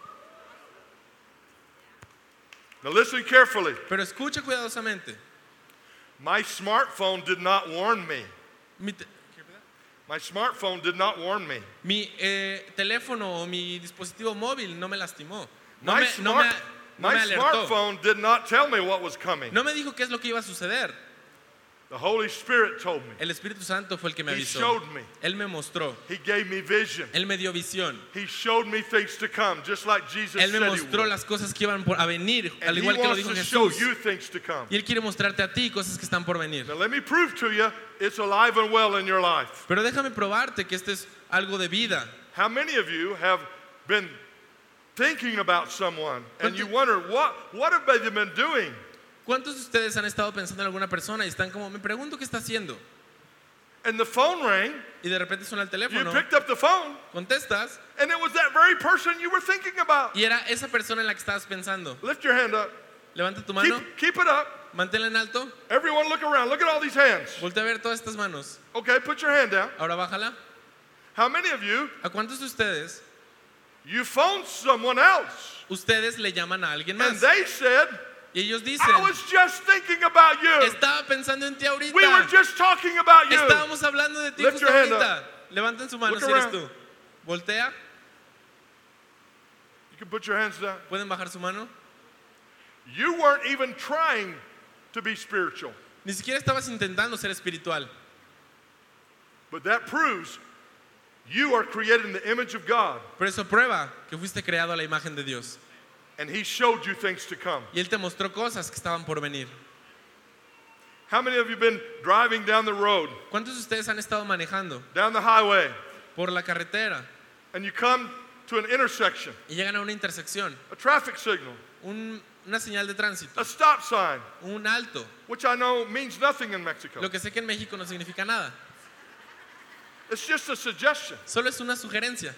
Now listen carefully. Pero escucha cuidadosamente. My smartphone did not warn me. Mi, te- My smartphone did not warn me. mi, eh, teléfono o mi dispositivo móvil no me lastimó. No My, me, no me, smart, no my me alertó. smartphone did not tell me what was coming. No me dijo qué es lo que iba a suceder. The Holy Spirit told me. El Espíritu Santo fue el que me He avisó. showed me. Él me mostró. He gave me vision. Él me dio visión. He showed me things to come, just like Jesus Él me said he mostró would. las cosas que iban por, a venir, al And he igual que lo wants dijo to show Jesús. you things to come. Y Él quiere mostrarte a ti cosas que están por venir. Now let me prove to you it's alive and well in your life. Pero déjame probarte que esto es algo de vida. How many of you have been thinking about someone and you ¿Cuánto- wonder what what have they been doing? ¿Cuántos de ustedes han estado pensando en alguna persona y están como, me pregunto qué está haciendo? And the phone rang, Y de repente suena el you teléfono, picked up the phone, contestas and it was that very person you were thinking about. y era esa persona en la que estabas pensando. Lift your hand up. Levanta tu mano, Keep, keep it up. manténla en alto, Everyone look around. Look at all these hands. voltea a ver todas estas manos. Okay, put your hand down. Ahora bájala. How many of you, ¿A cuántos de ustedes, you phoned someone else ustedes le llaman a alguien and más? they said, Y ellos dicen, I was just thinking about you. estaba pensando en ti ahorita. We were just talking about you. Estábamos hablando de ti Lift justo your hand ahorita. Levanten su mano Look si eres around. tú. Voltea. You can put your hands down. ¿Pueden bajar su mano? You weren't even trying to be spiritual, Ni siquiera estabas intentando ser espiritual. but that proves you are created in the image of God, Pero eso prueba que fuiste creado a la imagen de Dios. and He showed you things to come. Y Él te mostró cosas que estaban por venir. How many of you been driving down the road, ¿Cuántos de ustedes han estado manejando down the highway, por la carretera and you come to an intersection, y llegan a una intersección, a traffic signal, un- una señal de tránsito, a stop sign, un alto? which I know means nothing in Mexico. Lo que sé que en México no significa nada. It's just a suggestion. Solo es una sugerencia.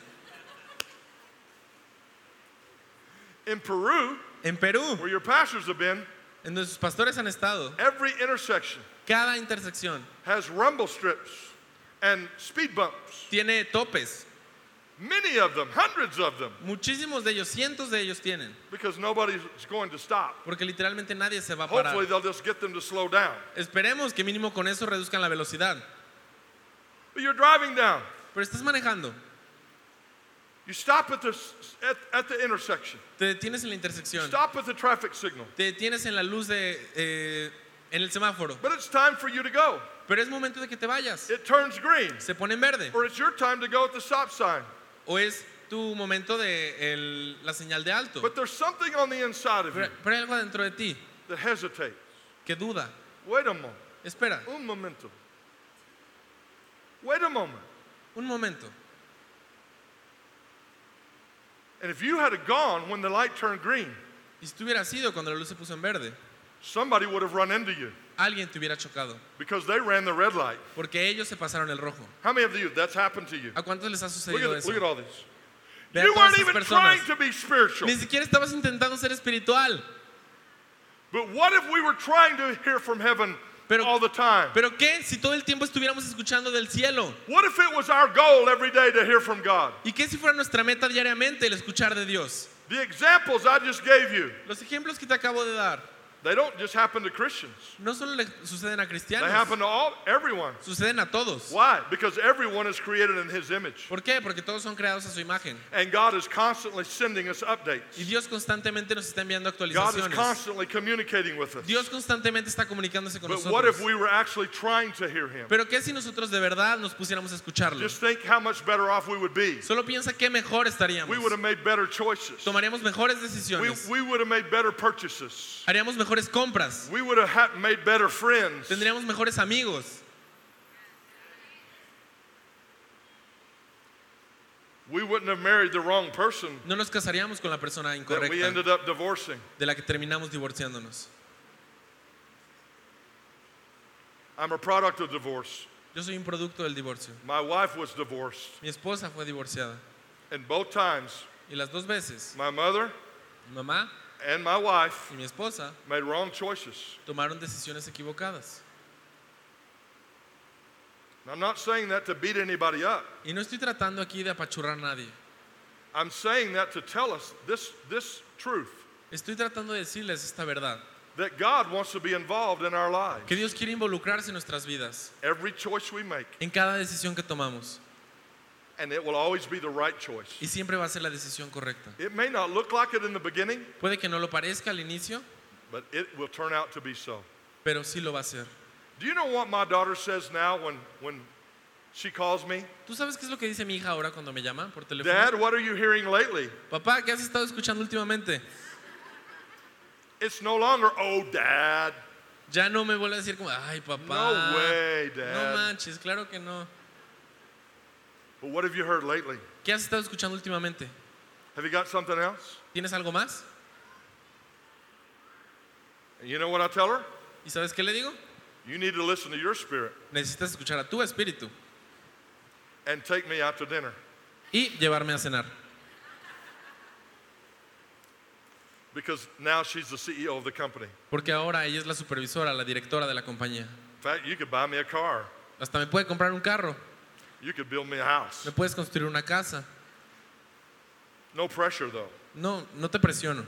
In Peru, En Perú, where your pastors have been, en donde sus pastores han estado, every intersection cada intersección has rumble strips and speed bumps. tiene topes. Many of them, hundreds of them, Muchísimos de ellos, cientos de ellos tienen. because nobody's going to stop. Porque literalmente nadie se va a parar. Hopefully, they'll just get them to slow down. Esperemos que mínimo con eso reduzcan la velocidad. But you're driving down. Pero estás manejando, You stop at the, at, at the intersection. te detienes en la intersección, Stop at the traffic signal. te detienes en la luz de, eh, en el semáforo. But it's time for you to go. Pero es momento de que te vayas. It turns green. Se pone en verde. Or it's your time to go at the stop sign. O es tu momento de el- la señal de alto. But there's something on the inside of you Pero, pero hay algo dentro de ti that hesitates. que duda. Wait a moment. Espera, Un momento. Wait a moment. un momento. And if you had gone when the light turned green, Y si tú hubieras ido cuando la luz se puso en verde, somebody would have run into you alguien te hubiera chocado. because they ran the red light. Porque ellos se pasaron el rojo. How many of you that's happened to you? ¿A cuántos les ha Look sucedido at, eso? look at all this. Ve a You todas weren't esas even personas. trying to be spiritual. Ni siquiera estabas intentando ser espiritual. But what if we were trying to hear from heaven Pero- all the time? ¿Pero qué si todo el tiempo estuviéramos escuchando del cielo? What if it was our goal every day to hear from God? ¿Y qué si fuera nuestra meta diariamente el escuchar de Dios? The examples I just gave you, Los ejemplos que te acabo de dar they don't just happen to Christians. no solo le suceden a They cristianos, happen to all everyone. suceden a todos. Why? Because everyone is created in his image. ¿Por qué? Porque todos son creados a su imagen. And God is constantly sending us Y updates. Dios constantemente nos está enviando God is actualizaciones. constantly communicating with us. Dios constantemente está comunicándose con But what if nosotros. we were actually trying to hear him? Pero qué si nosotros de verdad nos pusiéramos a escucharlo. Just think how much better off we would be. Solo piensa qué mejor estaríamos. We would have made better choices. Tomaríamos mejores We, decisiones. we would have made better purchases. Haríamos mejores compras. We would have ha- made better friends. Tendríamos mejores amigos. We wouldn't have married the wrong person No nos casaríamos con la persona that we incorrecta ended up divorcing. de la que terminamos divorciándonos. I'm a product of divorce. Yo soy un producto del divorcio. My wife was divorced. Mi esposa fue divorciada. And both times, Y las dos veces, my mother mi mamá and my wife y mi esposa made wrong choices. tomaron decisiones equivocadas. And I'm not saying that to beat anybody up. Y no estoy tratando aquí de apachurrar a nadie. I'm saying that to tell us this, this truth, Estoy tratando de decirles esta verdad. that God wants to be involved in our lives. Que Dios quiere involucrarse en nuestras vidas. Every choice we make, En cada decisión que tomamos. and it will always be the right choice. Y siempre va a ser la decisión correcta. It may not look like it in the beginning, Puede que no lo parezca al inicio, but it will turn out to be so. pero sí lo va a ser. Do you know what my daughter says now when, when she calls me? ¿Tú sabes qué es lo que dice mi hija ahora cuando me llama por teléfono? Dad, what are you hearing lately? Papá, ¿qué has estado escuchando últimamente? It's no longer, oh, Dad. Ya no me vuelve a decir como, ay, papá. No way, No Dad. manches, claro que no. But what have you heard lately? ¿Qué has estado escuchando últimamente? Have you got something else? ¿Tienes algo más? And you know what I tell her? ¿Y sabes qué le digo? You need to listen to your spirit Necesitas escuchar a tu espíritu and take me out to dinner. y llevarme a cenar. Because now she's the C E O of the company. Porque ahora ella es la supervisora, la directora de la compañía. In fact, you could buy me a car. Hasta me puede comprar un carro, You could build me a house. me puedes construir una casa. No pressure, though. No, no te presiono.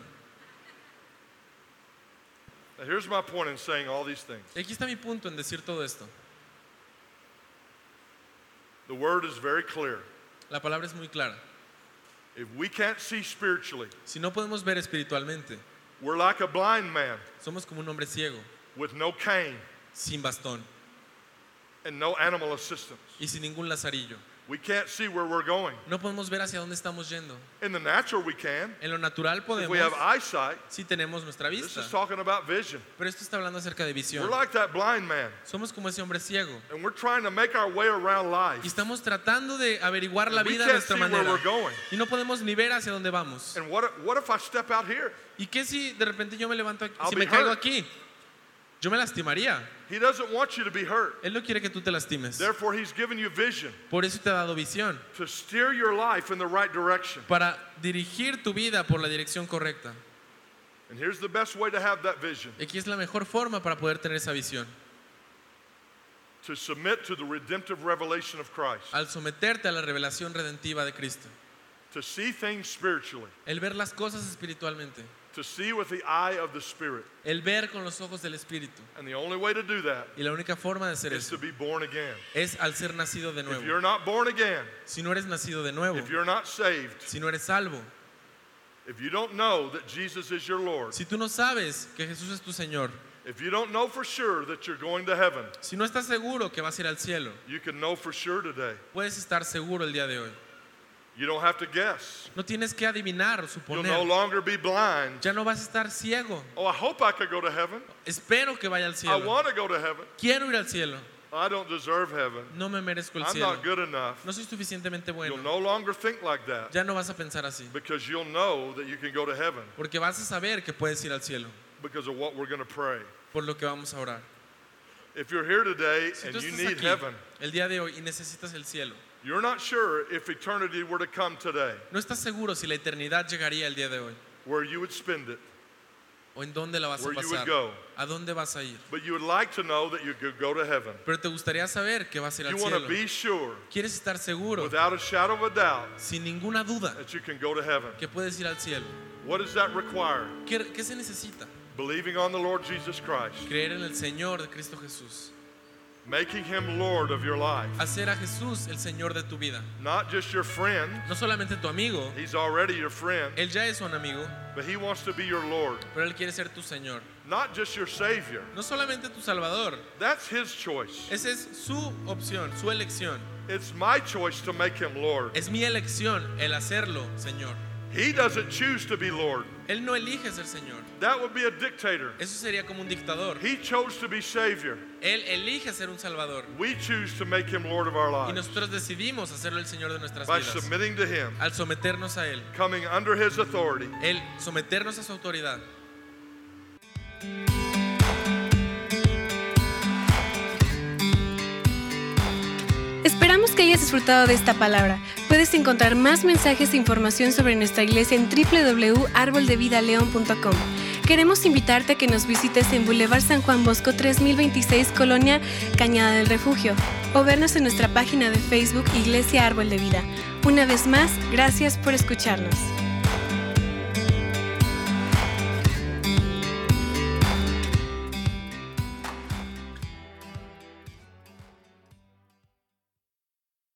Now, here's my point in saying all these things. Y aquí está mi punto en decir todo esto. The word is very clear. La palabra es muy clara. If we can't see spiritually, Si no podemos ver espiritualmente, we're like a blind man somos como un hombre ciego, with no cane sin bastón and no animal assistance. y sin ningún lazarillo. We can't see where we're going. No podemos ver hacia dónde estamos yendo. In the natural, we can. En lo natural If podemos, we have eyesight, sí tenemos nuestra this vista, is talking about vision. pero esto está hablando acerca de We're visión. like that blind man, Somos como ese hombre ciego and we're trying to make our way around y life. estamos tratando de averiguar la We vida a can't nuestra see where manera we're going. y no podemos ni ver hacia dónde vamos. And what if, what if I step out here? ¿Y qué si de repente yo me levanto aquí, I'll si be me caigo hurt. aquí? Yo me lastimaría. He doesn't want you to be hurt. Él no quiere que tú te lastimes. Therefore, he's given you vision Por eso te ha dado visión, to steer your life in the right direction. para dirigir tu vida por la dirección correcta. And here's the best way to have that vision: Y aquí es la mejor forma para poder tener esa visión. to submit to the redemptive revelation of Christ, Al someterte a la revelación redentiva de Cristo. to see things spiritually, El ver las cosas espiritualmente. to see with the eye of the Spirit. El ver con los ojos del Espíritu. And the only way to do that Y la única forma de hacer is to eso be born again. es al ser nacido de If nuevo. you're not born again, Si no eres nacido de nuevo, if you're not saved, si no eres salvo, if you don't know that Jesus is your Lord, si tú no sabes que Jesús es tu Señor, if you don't know for sure that you're going to heaven, si no estás seguro que vas a ir al cielo, you can know for sure today. puedes estar seguro el día de hoy. You don't have to guess. No tienes que adivinar o You'll no suponer. longer be blind. Ya no vas a estar ciego. Oh, I hope I could go to heaven. Espero que vaya al I cielo. want to go to heaven. Quiero ir al cielo. I don't deserve heaven. No me merezco el I'm cielo. not good enough. No soy suficientemente bueno. You'll no longer think like that Ya no vas a pensar así. because you'll know that you can go to heaven Porque vas a saber que puedes ir al cielo. because of what we're going to pray. Por lo que vamos a orar. If you're here today Si and tú you estás need aquí heaven, el día de hoy y necesitas el cielo, you're not sure if eternity were to come today, no estás seguro si la eternidad llegaría el día de hoy where you would spend it, o en dónde la vas a where you would pasar, go. a dónde vas a ir. But you would like to know that you could go to heaven. Pero te gustaría saber que vas a ir You al want to cielo. be sure, Quieres estar seguro, without a shadow of a doubt, sin ninguna duda, that you can go to heaven. que puedes ir al cielo. What does that require? ¿Qué, qué se necesita? Believing on the Lord Jesus Christ, Creer en el Señor de Cristo Jesús. making Him Lord of your life. Hacer a Jesús el Señor de tu vida. Not just your friend, No solamente tu amigo, He's already your friend, Él ya es un amigo, but He wants to be your Lord. pero Él quiere ser tu Señor. Not just your Savior. No solamente tu Salvador, That's His choice. esa es su opción, su elección. It's my choice to make Him Lord. Es mi elección el hacerlo, Señor. He doesn't choose to be Lord. Él no elige ser Señor. That would be a dictator. Eso sería como un dictador. He chose to be Savior. Él elige ser un Salvador. We choose to make Him Lord of our Y lives nosotros decidimos hacerlo el Señor de nuestras by vidas. submitting to Him, Al someternos a Él. coming under His authority. Él someternos a su autoridad. Esperamos que hayas disfrutado de esta palabra. Puedes encontrar más mensajes e información sobre nuestra iglesia en doble u doble u doble u punto árbol de vida león punto com. Queremos invitarte a que nos visites en Boulevard San Juan Bosco tres mil veintiséis, Colonia Cañada del Refugio, o vernos en nuestra página de Facebook Iglesia Árbol de Vida. Una vez más, gracias por escucharnos.